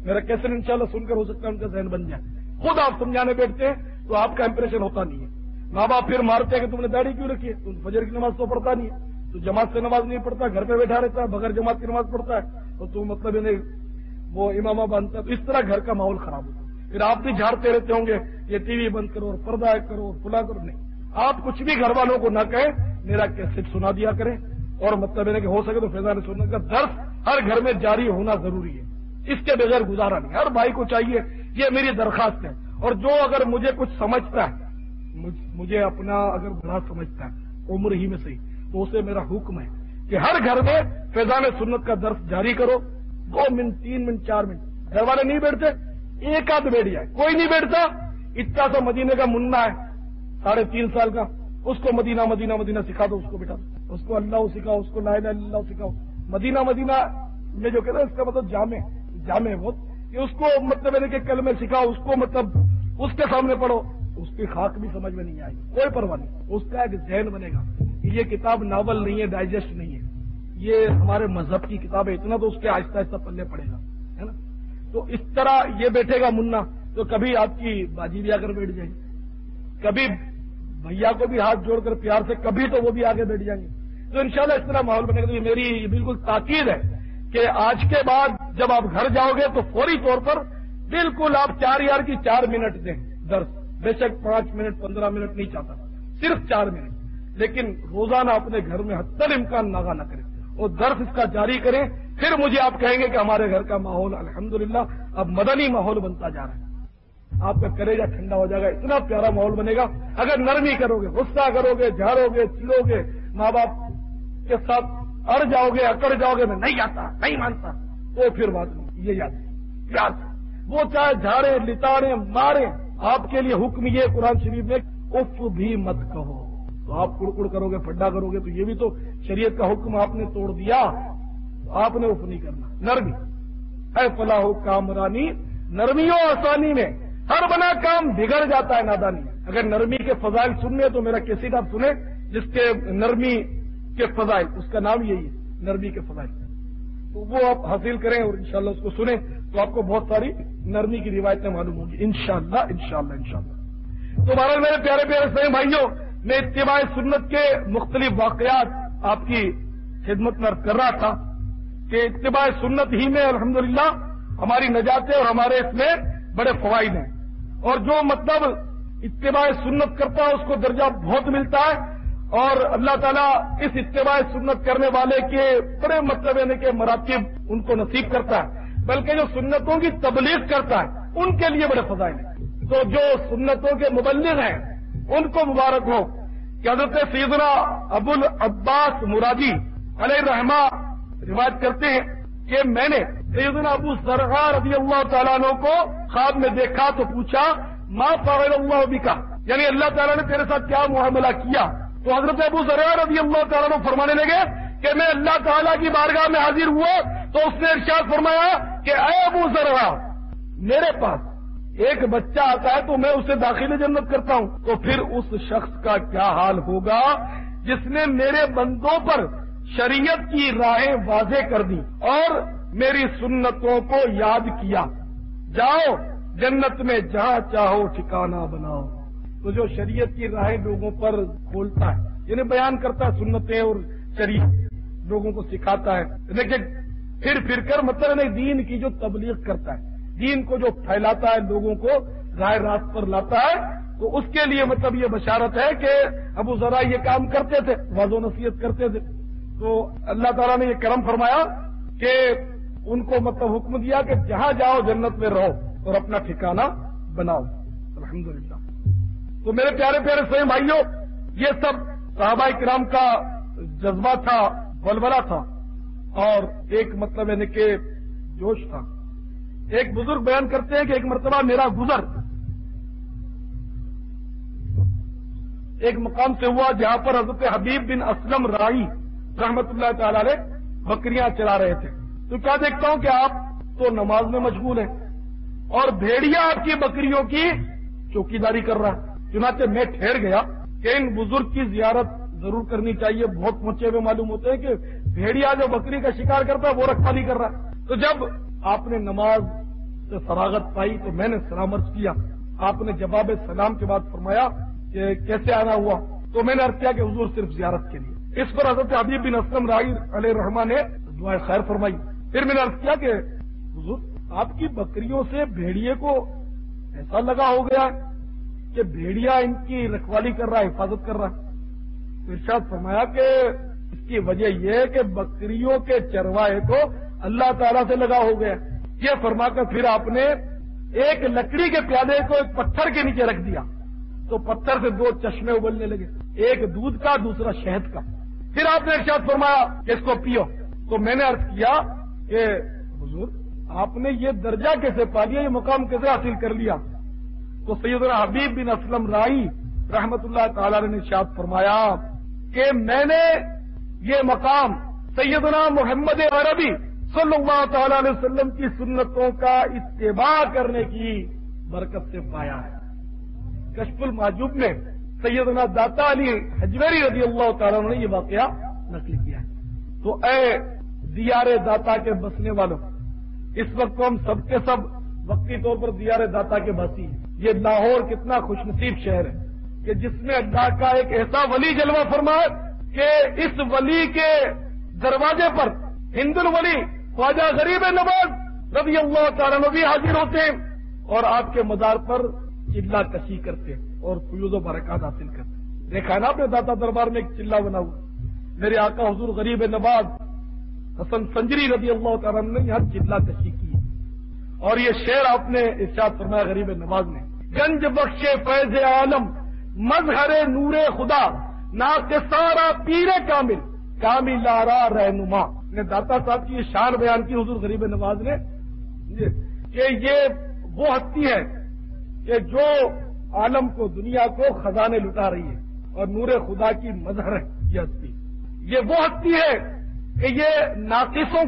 میرا کیسے انشاءاللہ سن کر ہو سکتا ہے ان کا ذہن بن جائے. خود آپ سمجھانے بیٹھتے ہیں تو آپ کا امپریشن ہوتا نہیں ہے. ماں باپ پھر مارتے ہیں کہ تم نے داڑھی کیوں رکھی ہے, تم فجر کی نماز تو پڑھتا نہیں ہے, تو جماعت سے نماز نہیں پڑھتا, گھر پہ بیٹھا رہتا ہے, بغیر جماعت کی نماز پڑھتا ہے, تو تم مطلب انہیں وہ امامہ باندھتا ہے. تو اس طرح گھر کا ماحول خراب ہوتا ہے. پھر آپ بھی جھاڑتے رہتے ہوں گے یہ ٹی وی بند کرو اور پردہ کرو اور فلاں کرو. نہیں, آپ کچھ بھی گھر والوں کو نہ کہیں, میرا کیسٹ سنا دیا کریں, اور مطلب ہے کہ ہو سکے تو فیضان سنت کا درس ہر گھر میں جاری ہونا ضروری ہے. اس کے بغیر گزارا نہیں. ہر بھائی کو چاہیے, یہ میری درخواست ہے. اور جو اگر مجھے کچھ سمجھتا ہے, مجھے اپنا اگر بڑا سمجھتا ہے عمر ہی میں صحیح, تو اسے میرا حکم ہے کہ ہر گھر میں فیضان سنت کا درس جاری کرو. 2 منٹ 3 منٹ 4 منٹ گھر والے نہیں بیٹھتے, ایک آدھ بیٹھ جائے. کوئی نہیں بیٹھتا, اتنا سا مدینے کا منا ہے 3.5 سال کا, اس کو مدینہ مدینہ مدینہ سکھا دو, اس کو بٹھا دو, اس کو اللہ سکھاؤ, اس کو لا الہ الا اللہ سکھاؤ. مدینہ مدینہ میں جو کہتے ہیں اس کا مطلب جامع بہت, کہ اس کو مطلب ہے کہ کلمے سکھاؤ, اس کو مطلب اس کے سامنے پڑھو, اس کی خاک بھی سمجھ میں نہیں آئے گی, کوئی پرواہ نہیں. اس کا ایک ذہن بنے گا. یہ کتاب ناول نہیں ہے, ڈائجسٹ نہیں ہے, یہ ہمارے مذہب کی کتاب ہے. اتنا تو اس کے آہستہ آہستہ پلے پڑے گا, ہے نا. تو اس طرح یہ بیٹھے گا منا, تو کبھی آپ کی باجی بھی آ کر بیٹھ جائے گی, کبھی بھیا کو بھی ہاتھ جوڑ کر پیار سے, کبھی تو وہ بھی آگے بیٹھ جائیں گے. تو انشاءاللہ اس طرح ماحول بنے گا. تو یہ میری بالکل تاکید ہے کہ آج کے بعد جب آپ گھر جاؤ گے تو فوری طور پر بالکل آپ 4 یار کی 4 منٹ دیں درس. بے شک 5 منٹ 15 منٹ نہیں چاہتا, صرف 4 منٹ, لیکن روزانہ اپنے گھر میں حتی الامکان ناغہ نہ کریں اور درس اس کا جاری کریں. پھر مجھے آپ کہیں گے کہ ہمارے گھر کا ماحول الحمدللہ اب مدنی ماحول بنتا جا رہا ہے. آپ کا کلیجہ ٹھنڈا ہو جائے گا, اتنا پیارا ماحول بنے گا. اگر نرمی کرو گے, غصہ کرو گے, جھاڑو گے, چڑو گے, ماں باپ کے ساتھ اڑ جاؤ گے, اکڑ جاؤ گے, میں نہیں آتا نہیں مانتا, تو پھر بات نہیں. یہ یاد ہے پیار سے, وہ چاہے جھاڑے لتاڑے مارے, آپ کے لیے حکم یہ قرآن شریف میں اف بھی مت کہو. تو آپ کڑکڑ کرو گے, پھڈا کرو گے, تو یہ بھی تو شریعت کا حکم آپ نے توڑ دیا. تو آپ نے اف نہیں کرنا. نرمی اے فلاح کامرانی, نرمیوں آسانی میں ہر بنا کام بگڑ جاتا ہے نادانی میں. اگر نرمی کے فضائل سننے تو میرا کیسٹ آپ سنیں جس کے نرمی کے فضائل, اس کا نام یہی ہے, نرمی کے فضائل. تو وہ آپ حاصل کریں اور انشاءاللہ اس کو سنیں تو آپ کو بہت ساری نرمی کی روایتیں معلوم ہوں گی انشاءاللہ. تو بہرحال میرے پیارے اسلامی بھائیوں, میں اتباع سنت کے مختلف واقعات آپ کی خدمت میں عرض کر رہا تھا کہ اتباع سنت ہی میں الحمدللہ ہماری نجات ہے اور ہمارے اس میں بڑے فوائد ہیں. اور جو مطلب اتباع سنت کرتا ہے اس کو درجہ بہت ملتا ہے, اور اللہ تعالیٰ اس اتباع سنت کرنے والے کے بڑے مطلب یعنی کہ مراتب ان کو نصیب کرتا ہے. بلکہ جو سنتوں کی تبلیغ کرتا ہے ان کے لیے بڑے فضائل ہیں. تو جو سنتوں کے مبلغ ہیں ان کو مبارک ہو کہ حضرت سیدنا ابو العباس مرادی علیہ رحمہ روایت کرتے ہیں کہ میں نے سیدنا ابو زرع رضی اللہ تعالیٰ عنہ کو خواب میں دیکھا تو پوچھا ما فعل اللہ بکا, یعنی اللہ تعالیٰ نے تیرے ساتھ کیا معاملہ کیا. تو حضرت ابو زرع رضی اللہ تعالیٰ عنہ فرمانے لگے کہ میں اللہ تعالیٰ کی بارگاہ میں حاضر ہوا تو اس نے ارشاد فرمایا کہ اے ابو زرع, میرے پاس ایک بچہ آتا ہے تو میں اسے داخل جنت کرتا ہوں. تو پھر اس شخص کا کیا حال ہوگا جس نے میرے بندوں پر شریعت کی راہیں واضح کر دی اور میری سنتوں کو یاد کیا. جاؤ جنت میں جہاں چاہو ٹھکانہ بناؤ. تو جو شریعت کی راہیں لوگوں پر کھولتا ہے, یعنی بیان کرتا ہے سنتیں اور شریعت لوگوں کو سکھاتا ہے, لیکن پھر کر مطلب نہیں دین کی جو تبلیغ کرتا ہے, دین کو جو پھیلاتا ہے, لوگوں کو راہ راست پر لاتا ہے, تو اس کے لیے مطلب یہ بشارت ہے کہ ابو ذرا یہ کام کرتے تھے, واضح و نصیحت کرتے تھے. تو اللہ تعالیٰ نے یہ کرم فرمایا کہ ان کو مطلب حکم دیا کہ جہاں جاؤ جنت میں رہو اور اپنا ٹھکانہ بناؤ. الحمدللہ. تو میرے پیارے اسلامی بھائیوں, یہ سب صحابہ کرام کا جذبہ تھا, ولولہ تھا, اور ایک مطلب یعنی کہ جوش تھا. ایک بزرگ بیان کرتے ہیں کہ ایک مرتبہ میرا گزر ایک مقام سے ہوا جہاں پر حضرت حبیب بن اسلم رائی رحمت اللہ تعالی علیہ بکریاں چلا رہے تھے. تو کیا دیکھتا ہوں کہ آپ تو نماز میں مشغول ہیں اور بھیڑیا آپ کی بکریوں کی چوکیداری کر رہا ہے. چنانچہ میں ٹھہر گیا کہ ان بزرگ کی زیارت ضرور کرنی چاہیے, بہت پہنچے ہوئے معلوم ہوتے ہیں کہ بھیڑیا جو بکری کا شکار کرتا ہے وہ رکھوالی کر رہا ہے. تو جب آپ نے نماز سے فراغت پائی تو میں نے سلام عرض کیا. آپ نے جواب سلام کے بعد فرمایا کہ کیسے آنا ہوا؟ تو میں نے عرض کیا کہ حضور صرف زیارت کے لیے. اس پر حضرت حبیب بن اسلم رائی علیہ الرحمہ نے دعائے خیر فرمائی. پھر میں نے عرض کیا کہ حضور آپ کی بکریوں سے بھیڑیے کو ایسا لگا ہو گیا کہ بھیڑیا ان کی رکھوالی کر رہا ہے، حفاظت کر رہا ہے. تو ارشاد فرمایا کہ اس کی وجہ یہ ہے کہ بکریوں کے چرواہے کو اللہ تعالیٰ سے لگا ہو گیا. یہ فرما کر پھر آپ نے ایک لکڑی کے پیالے کو ایک پتھر کے نیچے رکھ دیا تو پتھر سے 2 چشمے ابلنے لگے، ایک دودھ کا دوسرا شہد کا. پھر آپ نے ارشاد فرمایا کہ اس کو پیو. تو میں نے عرض کیا کہ حضور آپ نے یہ درجہ کیسے پا لیا، یہ مقام کیسے حاصل کر لیا؟ تو سیدنا حبیب بن اسلم رائی رحمت اللہ تعالی نے ارشاد فرمایا کہ میں نے یہ مقام سیدنا محمد عربی صلی اللہ تعالی علیہ وسلم کی سنتوں کا اتباع کرنے کی برکت سے پایا ہے. کشف المحجوب میں سیدنا داتا علی حجویری رضی اللہ تعالیٰ عنہ نے یہ واقعہ نقل کیا ہے. تو اے دیار داتا کے بسنے والوں، اس وقت ہم سب کے سب وقتی طور پر دیار داتا کے باسی ہیں. یہ لاہور کتنا خوش نصیب شہر ہے کہ جس میں اللہ کا ایک ایسا ولی جلوہ فرمائے کہ اس ولی کے دروازے پر ہند الولی خواجہ غریب نواز رضی اللہ تعالیٰ عنہ بھی حاضر ہوتے ہیں اور آپ کے مزار پر چلہ کشی کرتے اور فیوز و برکات حاصل کرتے. دیکھا نا اپنے داتا دربار میں ایک چلہ بنا ہوا. میرے آقا حضور غریب نواز حسن سنجری رضی اللہ تعالیٰ عنہ نے یہاں چلہ کشی کی اور یہ شعر آپ نے ارشاد فرمایا غریب نواز نے، گنج بخش فیض عالم مظہر نور خدا ناقصارا پیر کامل کامل آرا رہنما. نے داتا صاحب کی یہ شان بیان کی حضور غریب نواز نے کہ یہ وہ ہستی ہے کہ جو عالم کو دنیا کو خزانے لٹا رہی ہے اور نور خدا کی مظہر ہے. یہ ہستی یہ وہ ہستی ہے کہ یہ ناقصوں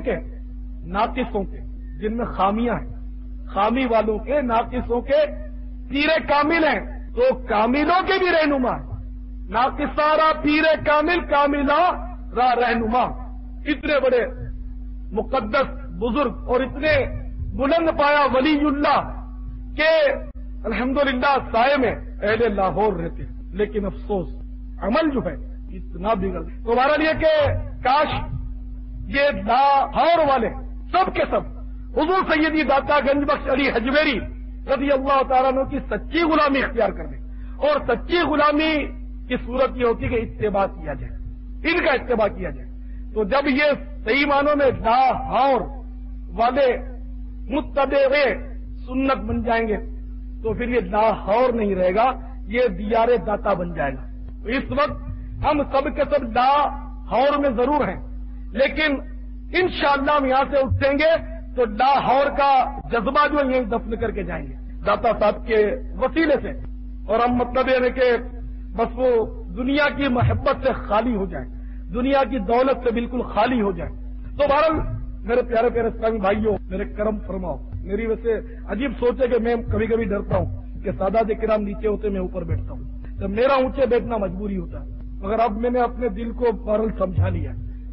کے جن میں خامیاں ہیں، خامی والوں کے ناقصوں کے پیر کامل ہیں تو کاملوں کے بھی رہنما ہے. ناقصارا پیر کامل کاملا را رہنما. اتنے بڑے مقدس بزرگ اور اتنے بلند پایا ولی اللہ کہ الحمدللہ سائے میں اہل لاہور رہتے ہیں، لیکن افسوس عمل جو ہے اتنا بگڑ. تو بہرحال یہ کہ کاش یہ لاہور والے سب کے سب حضور سیدی داتا گنج بخش علی حجویری رضی اللہ تعالیٰ عنہ کی سچی غلامی اختیار کر دیں. اور سچی غلامی کی صورت یہ ہوتی کہ اتباع کیا جائے، ان کا اتباع کیا جائے. تو جب یہ صحیح معنوں میں لاہور والے متبع سنت بن جائیں گے تو پھر یہ لاہور نہیں رہے گا، یہ دیار داتا بن جائے گا. تو اس وقت ہم سب کے سب لاہور میں ضرور ہیں، لیکن انشاءاللہ ہم یہاں سے اٹھیں گے تو لاہور کا جذبہ جو یہیں دفن کر کے جائیں گے داتا صاحب کے وسیلے سے. اور ہم مطلب یہ ہے کہ بس وہ دنیا کی محبت سے خالی ہو جائیں، دنیا کی دولت سے بالکل خالی ہو جائیں. تو بہرحال میرے پیارے پیارے اسلامی بھائیوں، میرے کرم فرماؤ. میری ویسے عجیب سوچ ہے کہ میں کبھی کبھی ڈرتا ہوں کہ سادات کرام نیچے ہوتے میں اوپر بیٹھتا ہوں، تو میرا اونچے بیٹھنا مجبوری ہوتا ہے. مگر اب میں نے اپنے دل کو بہرحال سمجھا لیا.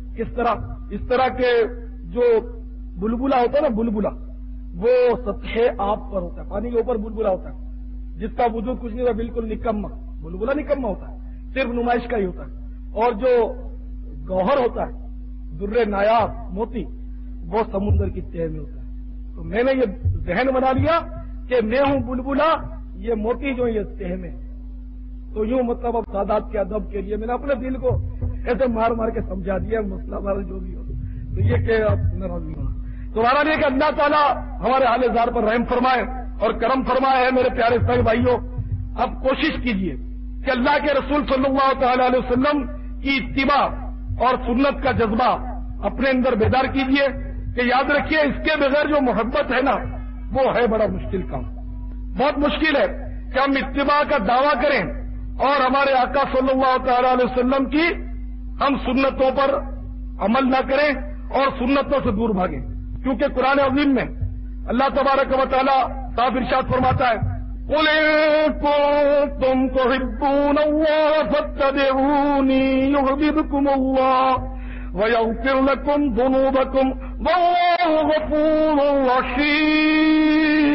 اس طرح کے جو بلبلا ہوتا ہے نا، بلبلا وہ سطح آب پر ہوتا ہے، پانی کے اوپر بلبلا ہوتا ہے جس کا وجود کچھ نہیں ہوتا، بالکل نکما. بلبلا نکما ہوتا ہے، صرف نمائش کا ہی ہوتا ہے. اور جو گوہر ہوتا ہے، در نایاب موتی، وہ سمندر کی تہ میں ہوتا ہے. تو میں نے یہ ذہن بنا لیا کہ میں ہوں بلبلا، یہ موتی جو یہ تہ میں. تو یوں مطلب اب سادات کے ادب کے لیے میں نے اپنے دل کو ایسے مار مار کے سمجھا دیا، مسئلہ ہمارا جو بھی ہو تو یہ کہ اب ناراض نہیں ہونا. تمہارا یہ کہ اللہ تعالیٰ ہمارے حال زار پر رحم فرمائے اور کرم فرمائے. ہے میرے پیارے اسلامی بھائیوں، اب کوشش کیجئے کہ اللہ کے رسول صلی اللہ تعالی علیہ وسلم کی اتباع اور سنت کا جذبہ اپنے اندر بیدار کیجئے کہ یاد رکھیے اس کے بغیر جو محبت ہے نا وہ ہے بڑا مشکل کام. بہت مشکل ہے کہ ہم اتباع کا دعویٰ کریں اور ہمارے آقا صلی اللہ تعالی علیہ وسلم کی ہم سنتوں پر عمل نہ کریں اور سنتوں سے دور بھاگیں. کیونکہ قرآن عظیم میں اللہ تبارک و تعالی صاحب ارشاد فرماتا ہے، قُلْ إِن كُنتُمْ تُحِبُّونَ اللَّهَ فَاتَّبِعُونِي يُحْبِبْكُمُ اللَّهُ وَيَغْفِرْ لَكُمْ ذُنُوبَكُمْ وَاللَّهُ غَفُورٌ رَّحِيمٌ.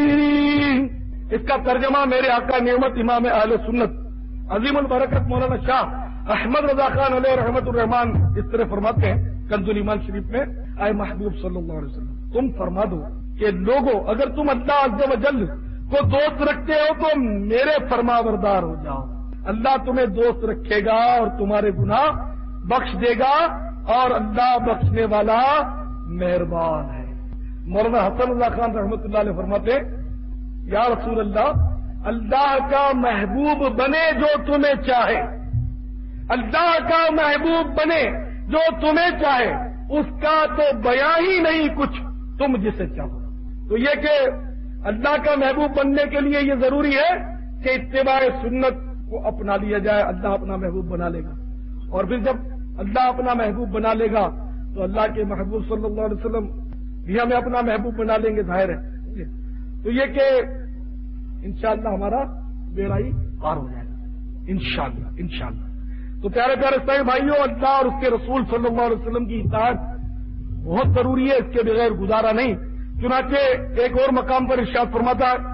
اس کا ترجمہ میرے آقا نعمت امام اہل سنت عظیم البرکت مولانا شاہ احمد رضا خان علیہ رحمت الرحمان اس طرح فرماتے ہیں کنز الایمان شریف میں، اے محبوب صلی اللہ علیہ وسلم تم فرما دو کہ لوگوں اگر تم اللہ عز و جل کو دوست رکھتے ہو تو میرے فرما بردار ہو جاؤ، اللہ تمہیں دوست رکھے گا اور تمہارے گناہ بخش دے گا، اور اللہ بخشنے والا مہربان ہے۔ مولانا حسن اللہ خان رحمۃ اللہ علیہ فرماتے یا رسول اللہ کا محبوب بنے جو تمہیں چاہے، اللہ کا محبوب بنے جو تمہیں چاہے، اس کا تو بیان ہی نہیں کچھ تم جسے چاہو۔ تو یہ کہ اللہ کا محبوب بننے کے لیے یہ ضروری ہے کہ اتباع سنت کو اپنا لیا جائے، اللہ اپنا محبوب بنا لے گا، اور پھر جب اللہ اپنا محبوب بنا لے گا تو اللہ کے محبوب صلی اللہ علیہ وسلم بھی ہمیں اپنا محبوب بنا لیں گے، ظاہر ہے۔ تو یہ کہ انشاءاللہ ہمارا بیڑا ہی پار ہو جائے گا انشاءاللہ۔ تو پیارے پیارے اسلامی بھائیوں، اللہ اور اس کے رسول صلی اللہ علیہ وسلم کی اطاعت بہت ضروری ہے، اس کے بغیر گزارا نہیں۔ چنانچہ ایک اور مقام پر ارشاد فرماتا ہے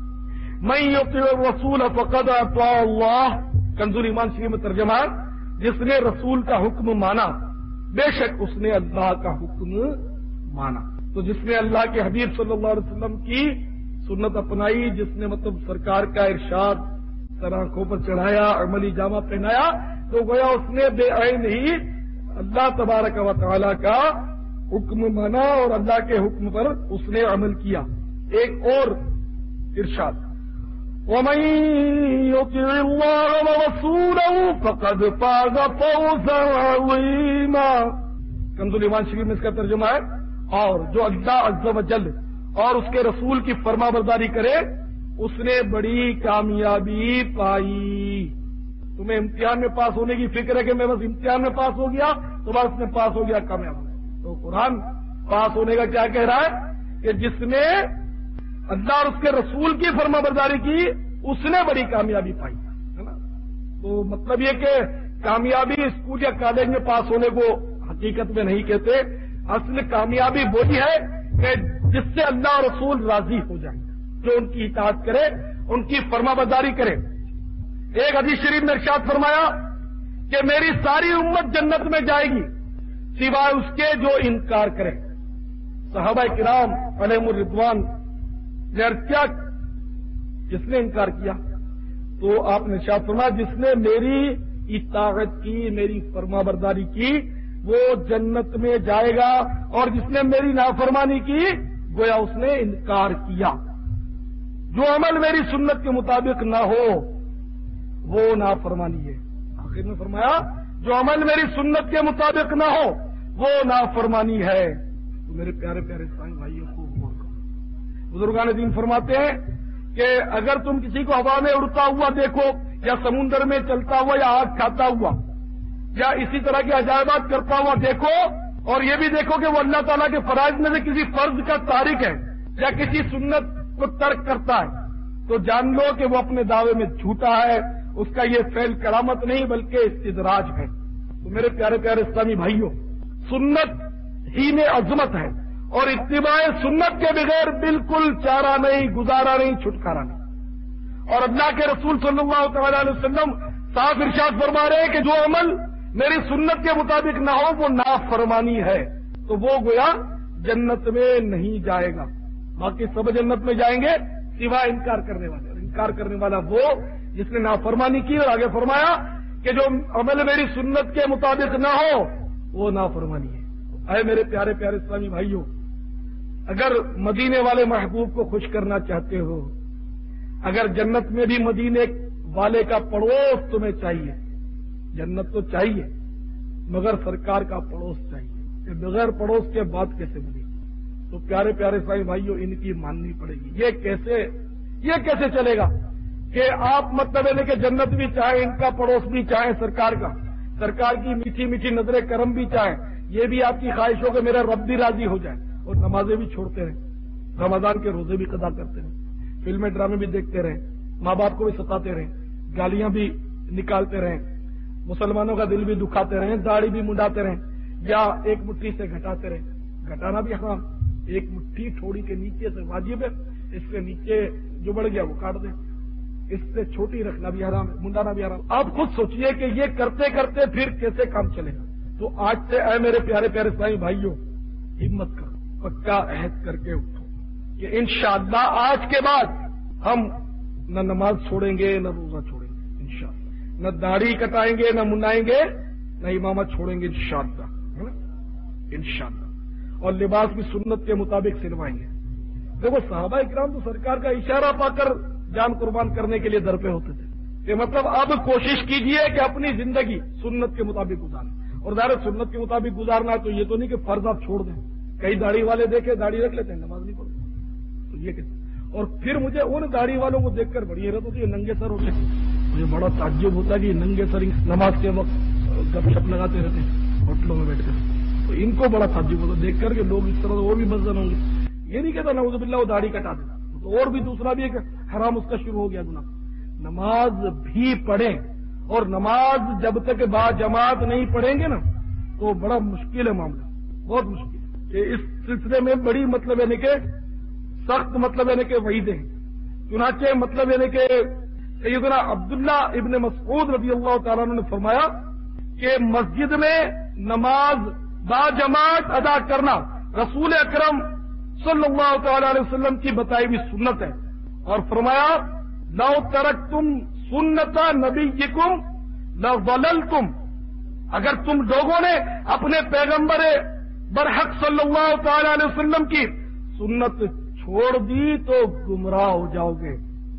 من یطیع الرسول فقد اطاع اللہ، کنز الایمان شریف میں ترجمہ ہے جس نے رسول کا حکم مانا بے شک اس نے اللہ کا حکم مانا۔ تو جس نے اللہ کے حبیب صلی اللہ علیہ وسلم کی سنت اپنائی، جس نے مطلب سرکار کا ارشاد سر آنکھوں پر چڑھایا، عملی جامہ پہنایا، تو گویا اس نے بے عین ہی اللہ تبارک و تعالی کا حکم مانا اور اللہ کے حکم پر اس نے عمل کیا۔ ایک اور ارشاد وَمَن يُطِعِ اللَّهَ وَرَسُولَهُ فَقَدْ فَازَ فَوْزًا عَظِيمًا، کنز الایمان شریف میں اس کا ترجمہ ہے اور جو اللہ عز و جل اور اس کے رسول کی فرما برداری کرے اس نے بڑی کامیابی پائی۔ تمہیں امتحان میں پاس ہونے کی فکر ہے کہ میں بس امتحان میں پاس ہو گیا تو بس میں پاس ہو گیا، کامیاب ہو گیا۔ تو قرآن پاس ہونے کا کیا کہہ رہا ہے کہ جس نے اللہ اور اس کے رسول کی فرما برداری کی اس نے بڑی کامیابی پائی، ہے نا۔ تو مطلب یہ کہ کامیابی اسکول یا کالج میں پاس ہونے کو حقیقت میں نہیں کہتے، اصل کامیابی وہی ہے کہ جس سے اللہ اور رسول راضی ہو جائیں، جو ان کی اطاعت کرے، ان کی فرما برداری کرے۔ ایک حدیث شریف میں ارشاد فرمایا کہ میری ساری امت جنت میں جائے گی سوائے اس کے جو انکار کرے۔ صحابہ کرام علیہم الرضوان نے کیا جس نے انکار کیا؟ تو آپ نے ارشاد فرمایا جس نے میری اطاعت کی، میری فرما برداری کی وہ جنت میں جائے گا، اور جس نے میری نافرمانی کی گویا اس نے انکار کیا۔ جو عمل میری سنت کے مطابق نہ ہو وہ نافرمانی ہے۔ آخر میں فرمایا جو عمل میری سنت کے مطابق نہ ہو وہ نافرمانی ہے۔ تو میرے پیارے پیارے اسلامی بھائیوں کو بزرگان دین فرماتے ہیں کہ اگر تم کسی کو ہوا میں اڑتا ہوا دیکھو یا سمندر میں چلتا ہوا یا آگ کھاتا ہوا یا اسی طرح کے عجائبات کرتا ہوا دیکھو، اور یہ بھی دیکھو کہ وہ اللہ تعالیٰ کے فرائض میں سے کسی فرض کا تارک ہے یا کسی سنت کو ترک کرتا ہے، تو جان لو کہ وہ اپنے دعوے میں جھوٹا ہے، اس کا یہ فعل کرامت نہیں بلکہ استدراج ہے۔ تو میرے پیارے پیارے اسلامی بھائیوں، سنت ہی میں عظمت ہے، اور اتباع سنت کے بغیر بالکل چارہ نہیں، گزارا نہیں، چھٹکارا نہیں۔ اور اللہ کے رسول صلی اللہ تعالی علیہ وسلم صاف ارشاد فرما رہے ہیں کہ جو عمل میری سنت کے مطابق نہ ہو وہ نافرمانی ہے، تو وہ گویا جنت میں نہیں جائے گا۔ باقی سب جنت میں جائیں گے سوائے انکار کرنے والے، اور انکار کرنے والا وہ جس نے نافرمانی کی۔ اور آگے فرمایا کہ جو عمل میری سنت کے مطابق نہ ہو وہ نافرمانی ہے۔ اے میرے پیارے پیارے اسلامی بھائیوں، اگر مدینے والے محبوب کو خوش کرنا چاہتے ہو، اگر جنت میں بھی مدینے والے کا پڑوس تمہیں چاہیے، جنت تو چاہیے مگر سرکار کا پڑوس چاہیے، کہ بغیر پڑوس کے بات کیسے بنی؟ تو پیارے پیارے اسلامی بھائیوں ان کی ماننی پڑے گی۔ یہ کیسے چلے گا کہ آپ مطلب ہے کہ جنت بھی چاہیں، ان کا پڑوس بھی چاہیں، سرکار کی میٹھی میٹھی نظر کرم بھی چاہیں، یہ بھی آپ کی خواہش ہو کہ میرا رب بھی راضی ہو جائے، اور نمازیں بھی چھوڑتے رہیں، رمضان کے روزے بھی قضا کرتے رہیں، فلمیں ڈرامے بھی دیکھتے رہیں، ماں باپ کو بھی ستاتے رہیں، گالیاں بھی نکالتے رہیں، مسلمانوں کا دل بھی دکھاتے رہیں، داڑھی بھی منڈاتے رہیں، یا ایک مٹھی سے گھٹاتے رہیں۔ گھٹانا بھی حرام، ایک مٹھی تھوڑی کے نیچے سے واجب ہے، اس کے نیچے جو بڑھ گیا وہ کاٹ دیں، اس سے چھوٹی رکھنا بھی حرام ہے، منڈانا بھی حرام۔ آپ خود سوچئے کہ یہ کرتے کرتے پھر کیسے کام چلے گا۔ تو آج سے اے میرے پیارے پیارے اسلامی بھائیوں، ہمت کرو، پکا عہد کر کے اٹھو کہ انشاءاللہ آج کے بعد ہم نہ نماز چھوڑیں گے نہ روزہ چھوڑیں گے انشاءاللہ، نہ داڑھی کٹائیں گے نہ منائیں گے نہ امامت چھوڑیں گے انشاءاللہ، ہے نا؟ انشاءاللہ۔ اور لباس بھی سنت کے مطابق سلوائیں گے۔ دیکھو صحابہ اکرام تو سرکار کا اشارہ پا کر جان قربان کرنے کے لیے در پہ ہوتے تھے، کہ مطلب اب کوشش کیجئے کہ اپنی زندگی سنت کے مطابق گزاریں۔ اور ظاہر سنت کے مطابق گزارنا تو یہ تو نہیں کہ فرض آپ چھوڑ دیں، کئی داڑھی والے دیکھے داڑھی رکھ لیتے ہیں نماز نہیں پڑھتے، تو یہ کہتے ہیں۔ اور پھر مجھے ان داڑھی والوں کو دیکھ کر بڑی حیرت ہوتی ہے، ننگے سر ہوتے ہیں، مجھے بڑا تعجب ہوتا ہے کہ یہ ننگے سر نماز کے وقت گپ شپ لگاتے رہتے ہیں ہوٹلوں میں بیٹھ کر، تو ان کو بڑا تعجب ہوتا ہے دیکھ کر کہ لوگ اس طرح وہ بھی مزن ہوں گے۔ یہ نہیں کہتا نعوذ باللہ وہ داڑھی کٹا دیتا، تو اور بھی دوسرا بھی ایک حرام اس کا شروع ہو گیا گناہ۔ نماز بھی پڑھیں، اور نماز جب تک با جماعت نہیں پڑھیں گے نا تو بڑا مشکل ہے معاملہ، بہت مشکل ہے کہ اس سلسلے میں بڑی مطلب یعنی کہ سخت مطلب یعنی کہ وعیدیں ہیں۔ چنانچہ مطلب یعنی کہ سیدنا عبداللہ ابن مسعود رضی اللہ تعالیٰ عنہ نے فرمایا کہ مسجد میں نماز با جماعت ادا کرنا رسول اکرم صلی اللہ تعالی علیہ وسلم کی بتائی ہوئی سنت ہے، اور فرمایا لو ترکتم سنت نبیکم لضللتم، اگر تم لوگوں نے اپنے پیغمبر برحق صلی اللہ تعالی علیہ وسلم کی سنت چھوڑ دی تو گمراہ ہو جاؤ گے،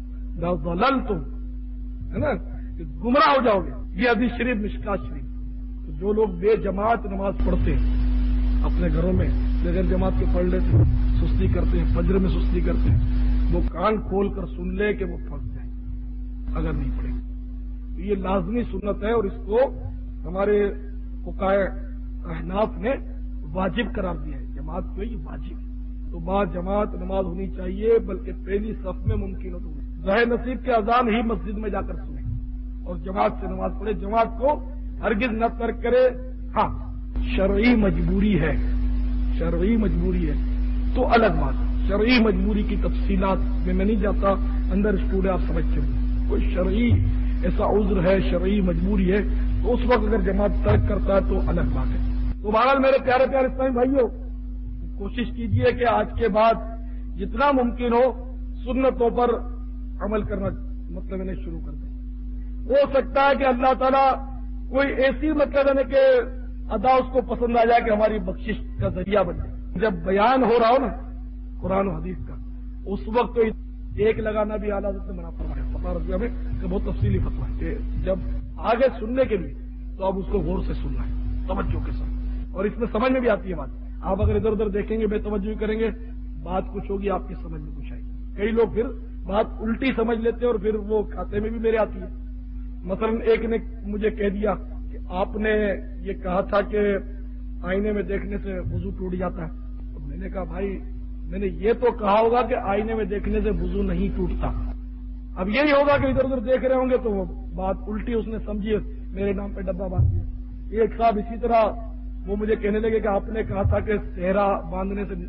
لضللتم، ہے نا، گمراہ ہو جاؤ گے۔ یہ حدیث شریف مشکات شریف۔ تو جو لوگ بے جماعت نماز پڑھتے ہیں اپنے گھروں میں بغیر جماعت کے پڑھ لیتے ہیں، سستی کرتے ہیں، فجر میں سستی کرتے ہیں، وہ کان کھول کر سن لے کہ وہ پھنس جائیں اگر نہیں پڑھیں گے۔ تو یہ لازمی سنت ہے، اور اس کو ہمارے فقہائے احناف نے واجب قرار دیا ہے۔ جماعت جو ہے یہ واجب ہے، تو با جماعت نماز ہونی چاہیے، بلکہ پہلی صف میں ممکن ہو تو ظاہر نصیب کے اذان ہی مسجد میں جا کر سنیں اور جماعت سے نماز پڑھے، جماعت کو ہرگز نہ ترک کرے۔ ہاں شرعی مجبوری ہے، شرعی مجبوری ہے تو الگ بات ہے، شرعی مجبوری کی تفصیلات میں نہیں جاتا، اندر اسٹوڈے آپ سمجھ چلیں، کوئی شرعی ایسا عذر ہے، شرعی مجبوری ہے تو اس وقت اگر جماعت ترک کرتا ہے تو الگ بات ہے۔ تو بہرحال میرے پیارے پیارے اسلامی بھائیوں، کوشش کیجئے کہ آج کے بعد جتنا ممکن ہو سنتوں پر عمل کرنا مطلب انہیں شروع کر دیں۔ ہو سکتا ہے کہ اللہ تعالیٰ کوئی ایسی مطلب ہے کہ ادا اس کو پسند آ جائے کہ ہماری بخشش کا ذریعہ بن جائے۔ جب بیان ہو رہا ہو نا قرآن و حدیث کا، اس وقت تو ایک لگانا بھی اعلیٰ حضرت نے منع فرمایا فتویٰ رضویہ میں کہ بہت تفصیلی فتویٰ ہے کہ جب آگے سننے کے لیے تو اب اس کو غور سے سننا ہے، توجہ کے ساتھ، اور اس میں سمجھ میں بھی آتی ہے بات۔ آپ اگر ادھر ادھر دیکھیں گے، بے توجہی کریں گے، بات کچھ ہوگی، آپ کی سمجھ میں کچھ آئے گی۔ کئی لوگ پھر بات الٹی سمجھ لیتے ہیں اور پھر وہ کھاتے میں بھی میرے آتی ہے۔ مثلا ایک نے مجھے کہہ دیا کہ آپ نے یہ کہا تھا کہ آئینے میں دیکھنے سے وضو ٹوٹ جاتا ہے، تو میں نے کہا بھائی میں نے یہ تو کہا ہوگا کہ آئینے میں دیکھنے سے وضو نہیں ٹوٹتا، اب یہی ہوگا کہ ادھر ادھر دیکھ رہے ہوں گے تو وہ بات الٹی اس نے سمجھی، میرے نام پہ ڈبہ باندھ دیا۔ ایک صاحب اسی طرح وہ مجھے کہنے لگے کہ آپ نے کہا تھا کہ صحرا باندھنے سے،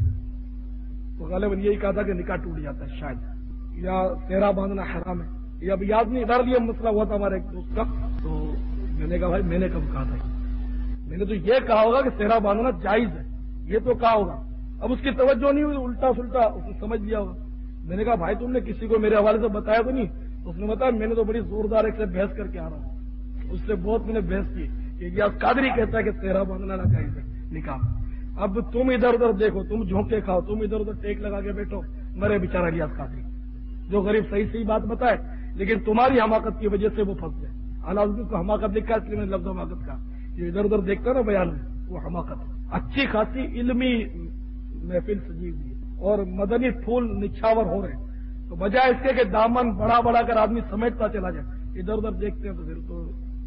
تو غالباً یہی کہا تھا کہ نکاح ٹوٹ جاتا ہے شاید، یا صحرا باندھنا حرام ہے، یہ اب یاد نہیں، ڈر لیا مسئلہ ہوا تھا ہمارے ایک دوست کا، تو میں نے کہا بھائی میں نے کب کہا تھا، میں نے تو یہ کہا ہوگا کہ صحرا باندھنا جائز ہے، یہ تو کہا ہوگا، اب اس کی توجہ نہیں ہوئی، الٹا سلٹا اس نے سمجھ لیا ہوگا۔ میں نے کہا بھائی تم نے کسی کو میرے حوالے سے بتایا تو نہیں؟ اس نے بتایا میں نے تو بڑی زوردار ایک سے بحث کر کے آ رہا ہوں، اس سے بہت میں نے بحث کی کہ یہ قادری کہتا ہے کہ صحرا باندھنا نہ جائز ہے نکاح۔ اب تم ادھر ادھر دیکھو، تم جھونکے کھاؤ، تم ادھر ادھر ٹیک لگا کے بیٹھو، مرے بیچارہ ریاض قادری جو غریب صحیح بات بتائے، لیکن تمہاری حماقت کی وجہ سے وہ پھنس گئے۔ علاؤدین کو حماقت لکھا اس لیے میں نے لفظ حماقت کہا، یہ ادھر ادھر دیکھتا نا بیان میں، وہ حماقت اچھی خاصی علمی محفل سجی ہوئی ہے اور مدنی پھول نچھاور ہو رہے ہیں، تو بجائے اس کے کہ دامن بڑا بڑا کر آدمی سمیٹتا چلا جائے، ادھر ادھر دیکھتے ہیں تو پھر تو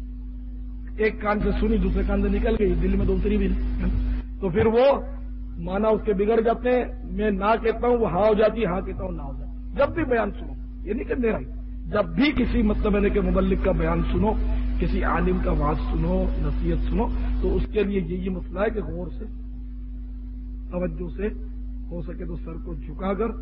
ایک کان سے سنی دوسرے کان سے نکل گئی، دل میں دوسری بھی، تو پھر وہ مانا اس کے بگڑ جاتے ہیں۔ میں نہ کہتا ہوں وہ ہاں ہو جاتی ہے، ہاں کہتا ہوں نہ ہو جاتی۔ جب بھی بیان سنو، یہ نہیں کہ میرا، جب بھی کسی مطلب ہے کہ مبلغ کا بیان سنو، کسی عالم کا وعظ سنو، نصیحت سنو، تو اس کے لیے یہی مسئلہ ہے کہ غور سے توجہ سے ہو سکے تو سر کو جھکا کر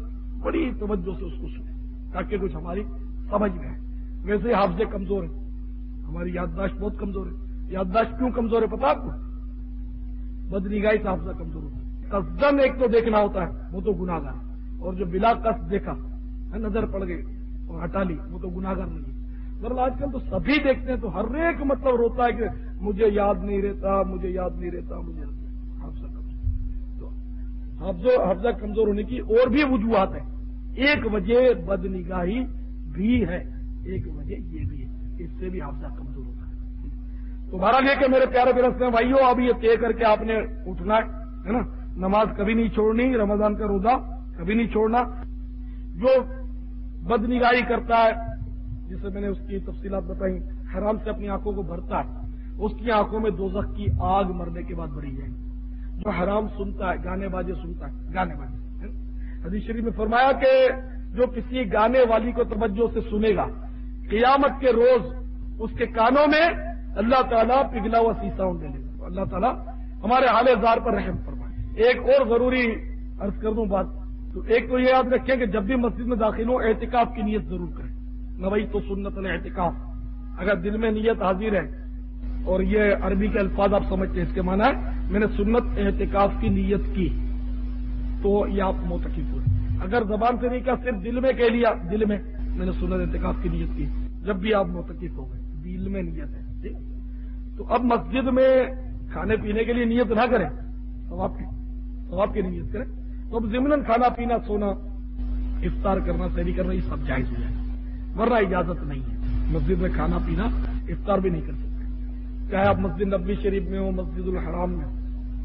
بڑی توجہ سے اس کو سنیں تاکہ کچھ ہماری سمجھ میں آئے. ویسے حافظے کمزور ہیں, ہماری یادداشت بہت کمزور ہے. یادداشت کیوں کمزور ہے پتا آپ کو؟ بدنگاہی سے حافظہ کمزور ہوتا ہے. قصدن ایک تو دیکھنا ہوتا ہے, وہ تو گناہگار ہے, اور جو بلا قصد دیکھا نظر پڑ گئی اور ہٹا لی وہ تو گناہگار نہیں ہے. مگر آج کل تو سبھی دیکھتے ہیں تو ہر ایک مطلب روتا ہے کہ مجھے یاد نہیں رہتا, مجھے یاد نہیں رہتا, مجھے حافظہ کمزور. تو حافظہ کمزور ہونے کی اور بھی وجوہات ہیں. ایک وجہ بدنگاہی بھی ہے, ایک وجہ یہ بھی ہے, اس سے بھی حافظہ کمزور ہوتا ہے. تو بہرحال یہ کہ میرے پیارے برستے بھائیوں, اب یہ طے کر کے آپ نے اٹھنا ہے نا, نماز کبھی نہیں چھوڑنی, رمضان کا روزہ کبھی نہیں چھوڑنا. جو بدنگاہی کرتا ہے, جسے میں نے اس کی تفصیلات بتائی, حرام سے اپنی آنکھوں کو بھرتا ہے, اس کی آنکھوں میں دوزخ کی آگ مرنے کے بعد بھری جائے گی. جو حرام سنتا ہے, گانے باجے سنتا ہے, گانے باجے, حدیث شریف میں فرمایا کہ جو کسی گانے والی کو توجہ سے سنے گا, قیامت کے روز اس کے کانوں میں اللہ تعالیٰ پگھلا ہوا سیسا دے لے گا. اللہ تعالیٰ ہمارے حال زار پر رحم فرمائے. ایک اور ضروری عرض کر دوں بات, تو ایک تو یہ یاد رکھیں کہ جب بھی مسجد میں داخل ہو اعتکاف کی نیت ضرور کریں. نوئی تو سنت الاعتکاف, اگر دل میں نیت حاضر ہے, اور یہ عربی کے الفاظ آپ سمجھتے ہیں, اس کے معنی ہے میں نے سنت اعتکاف کی نیت کی, تو یہ آپ معتکف ہوئے. اگر زبان سے نہیں کہا, صرف دل میں کہہ لیا, دل میں نے سنت اعتکاف کی نیت کی, جب بھی آپ معتکف ہو گئے, دل میں نیت ہے. ٹھیک, تو اب مسجد میں کھانے پینے کے لیے نیت نہ کریں, ثواب کی نیت کریں. تو اب ضمن کھانا پینا, سونا, افطار کرنا, سحری کرنا, یہ سب جائز ہو جائے, ورنہ اجازت نہیں ہے. مسجد میں کھانا پینا, افطار بھی نہیں کر سکتے, چاہے آپ مسجد نبوی شریف میں ہو, مسجد الحرام میں,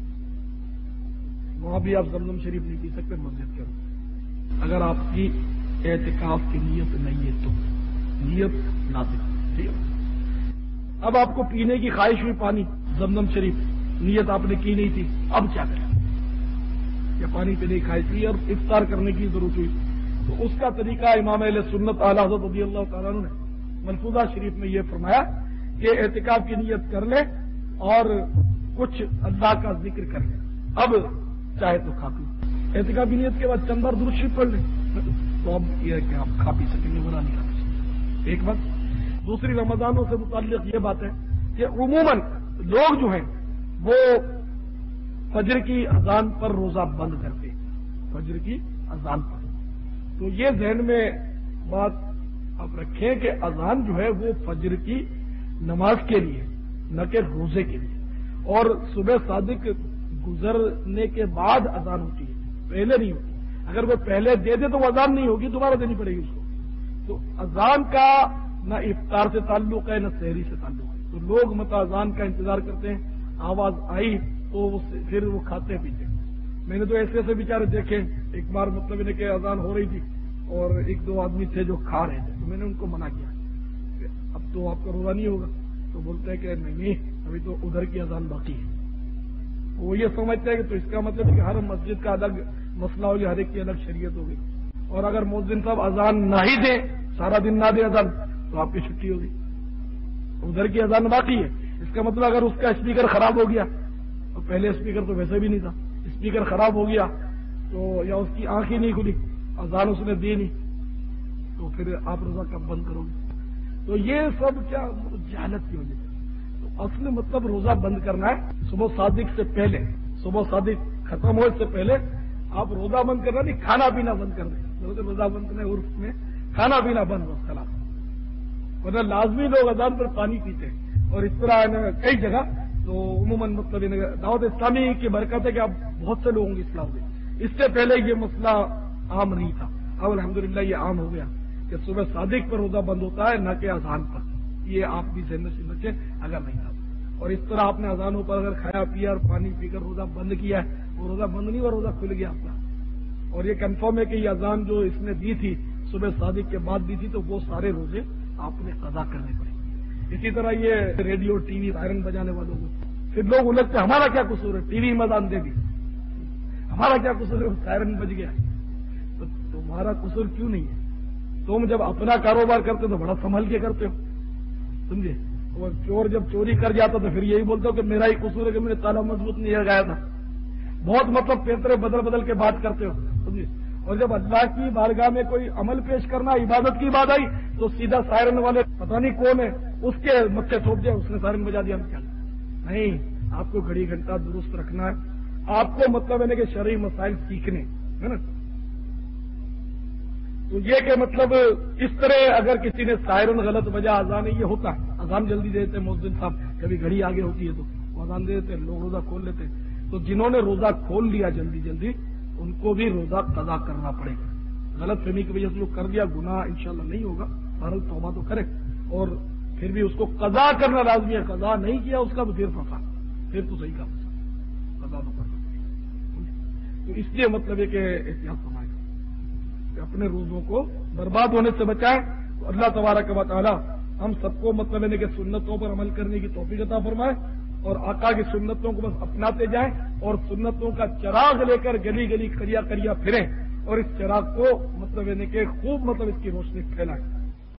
وہاں بھی آپ زمزم شریف نہیں پی سکتے مسجد کے اندر. اگر آپ کی اعتکاف کی نیت نہیں ہے تو نیت لازم. ٹھیک ہے, اب آپ کو پینے کی خواہش ہوئی پانی, زمزم شریف, نیت آپ نے کی نہیں تھی, اب کیا کریں؟ یا پانی پینے کی خواہش ہوئی اور افطار کرنے کی ضرورت ہوئی, تو اس کا طریقہ امام اہل سنت اعلی حضرت رضی اللہ تعالیٰ عنہ نے ملفوظہ شریف میں یہ فرمایا کہ اعتکاف کی نیت کر لیں اور کچھ اللہ کا ذکر کر لیں, اب چاہے تو کھا پی. اعتکاف کی نیت کے بعد چند بار درود شریف پڑھ لیں, تو اب یہ ہے کہ آپ کھا پی سکیں گے, گناہ نہیں کر سکتے. ایک بات. دوسری, رمضانوں سے متعلق یہ بات ہے کہ عموماً لوگ جو ہیں وہ فجر کی اذان پر روزہ بند کرتے, فجر کی اذان پر. تو یہ ذہن میں بات آپ رکھیں کہ اذان جو ہے وہ فجر کی نماز کے لیے, نہ کہ روزے کے لیے. اور صبح صادق گزرنے کے بعد اذان ہوتی ہے, پہلے نہیں ہوتی. اگر وہ پہلے دے دے تو وہ اذان نہیں ہوگی, دوبارہ دینی پڑے گی اس کو. تو اذان کا نہ افطار سے تعلق ہے, نہ سحری سے تعلق ہے. تو لوگ اذان کا انتظار کرتے ہیں, آواز آئی تو پھر وہ کھاتے پیتے. میں نے تو ایسے ایسے بیچارے دیکھے, ایک بار مطلب انہیں کہ اذان ہو رہی تھی اور ایک دو آدمی تھے جو کھا رہے تھے, تو میں نے ان کو منع کیا کہ اب تو آپ کا روزہ نہیں ہوگا. تو بولتے ہیں کہ نہیں, ابھی تو ادھر کی اذان باقی ہے. وہ یہ سمجھتے ہیں کہ تو اس کا مطلب ہے کہ ہر مسجد کا الگ مسئلہ ہوگی, ہر ایک کی الگ شریعت ہوگی. اور اگر مؤذن صاحب اذان نہ ہی دیں, سارا دن نہ دیں اذان, تو آپ کی چھٹی ہوگی. ادھر کی اذان باقی ہے, اس کا مطلب اگر اس کا اسپیکر خراب ہو گیا, اور پہلے اسپیکر تو ویسے بھی نہیں تھا, اسپیکر خراب ہو گیا تو یا اس کی آنکھ ہی نہیں کھلی, اذان اس نے دی نہیں, تو پھر آپ روزہ کب بند کرو گے؟ تو یہ سب کیا جہالت کی وجہ سے. تو اصل مطلب روزہ بند کرنا ہے صبح صادق سے پہلے, صبح صادق ختم ہو اس سے پہلے آپ روزہ بند کرنا نہیں, کھانا پینا بند کر دیں. روزہ بند کرنا عرف میں کھانا پینا بند بس خلاص. ورنہ لازمی لوگ اذان پر پانی پیتے ہیں, اور اس طرح کئی جگہ. تو عموماً مطلب دعوت اسلامی کی برکت ہے کہ اب بہت سے لوگوں کی اصلاح ہو گئی. اس سے پہلے یہ مسئلہ عام نہیں تھا, اب الحمدللہ یہ عام ہو گیا کہ صبح صادق پر روزہ بند ہوتا ہے, نہ کہ اذان پر. یہ آپ بھی ذہن نشین رکھیں اگر نہیں تھا. اور اس طرح آپ نے اذانوں پر اگر کھایا پیا اور پانی پی کر روزہ بند کیا ہے, وہ روزہ بند نہیں, وہ روزہ کھل گیا آپ کا. اور یہ کنفرم ہے کہ یہ اذان جو اس نے دی تھی صبح صادق کے بعد دی تھی, تو وہ سارے روزے آپ نے قضا کرنے پڑے. اسی طرح یہ ریڈیو ٹی وی سائرن بجانے والوں کو پھر لوگ الجھتے, ہمارا کیا قصور ہے, ٹی وی مدان دے دی, ہمارا کیا قصور ہے, سائرن بج گیا. تو تمہارا قصور کیوں نہیں ہے؟ تم جب اپنا کاروبار کرتے ہو تو بڑا سنبھل کے کرتے ہو, سمجھے. اور چور جب چوری کر جاتا تو پھر یہی بولتا ہو کہ میرا ہی قصور ہے کہ میں نے تالا مضبوط نہیں لگایا تھا. بہت مطلب پیترے بدل بدل کے بات کرتے ہو, سمجھے. اور جب اللہ کی بارگاہ میں کوئی عمل پیش کرنا عبادت کی بات آئی تو سیدھا سائرن والے پتہ نہیں کون ہے اس کے متھے تھوپ دیا، اس نے سائرن بجا دیا، ہم کیا نہیں، آپ کو گھڑی گھنٹہ درست رکھنا ہے، آپ کو مطلب ہے کہ شرعی مسائل سیکھنے ہے نا۔ تو یہ کہ مطلب اس طرح اگر کسی نے سائرن غلط بجا اذان یہ ہوتا ہے، اذان جلدی دے دیتے مؤذن صاحب، کبھی گھڑی آگے ہوتی ہے تو وہ اذان دے دیتے، لوگ روزہ کھول لیتے، تو جنہوں نے روزہ کھول لیا جلدی جلدی ان کو بھی روزہ قضا کرنا پڑے گا۔ غلط فہمی کی وجہ سے جو کر دیا گناہ انشاءاللہ نہیں ہوگا، بہرحال توبہ تو کرے، اور پھر بھی اس کو قضا کرنا لازمی ہے، قضا نہیں کیا اس کا تو پھر پھنسا، پھر تو صحیح کام قضا تو کرنا۔ تو اس لیے مطلب ہے کہ احتیاط فرمائے کہ اپنے روزوں کو برباد ہونے سے بچائیں۔ تو اللہ تبارک و تعالی ہم سب کو مطلب ہے کہ سنتوں پر عمل کرنے کی توفیق عطا فرمائے، اور آقا کی سنتوں کو بس اپناتے جائیں، اور سنتوں کا چراغ لے کر گلی گلی کریا کریا پھریں، اور اس چراغ کو مطلب ہے کہ خوب مطلب اس کی روشنی پھیلائیں۔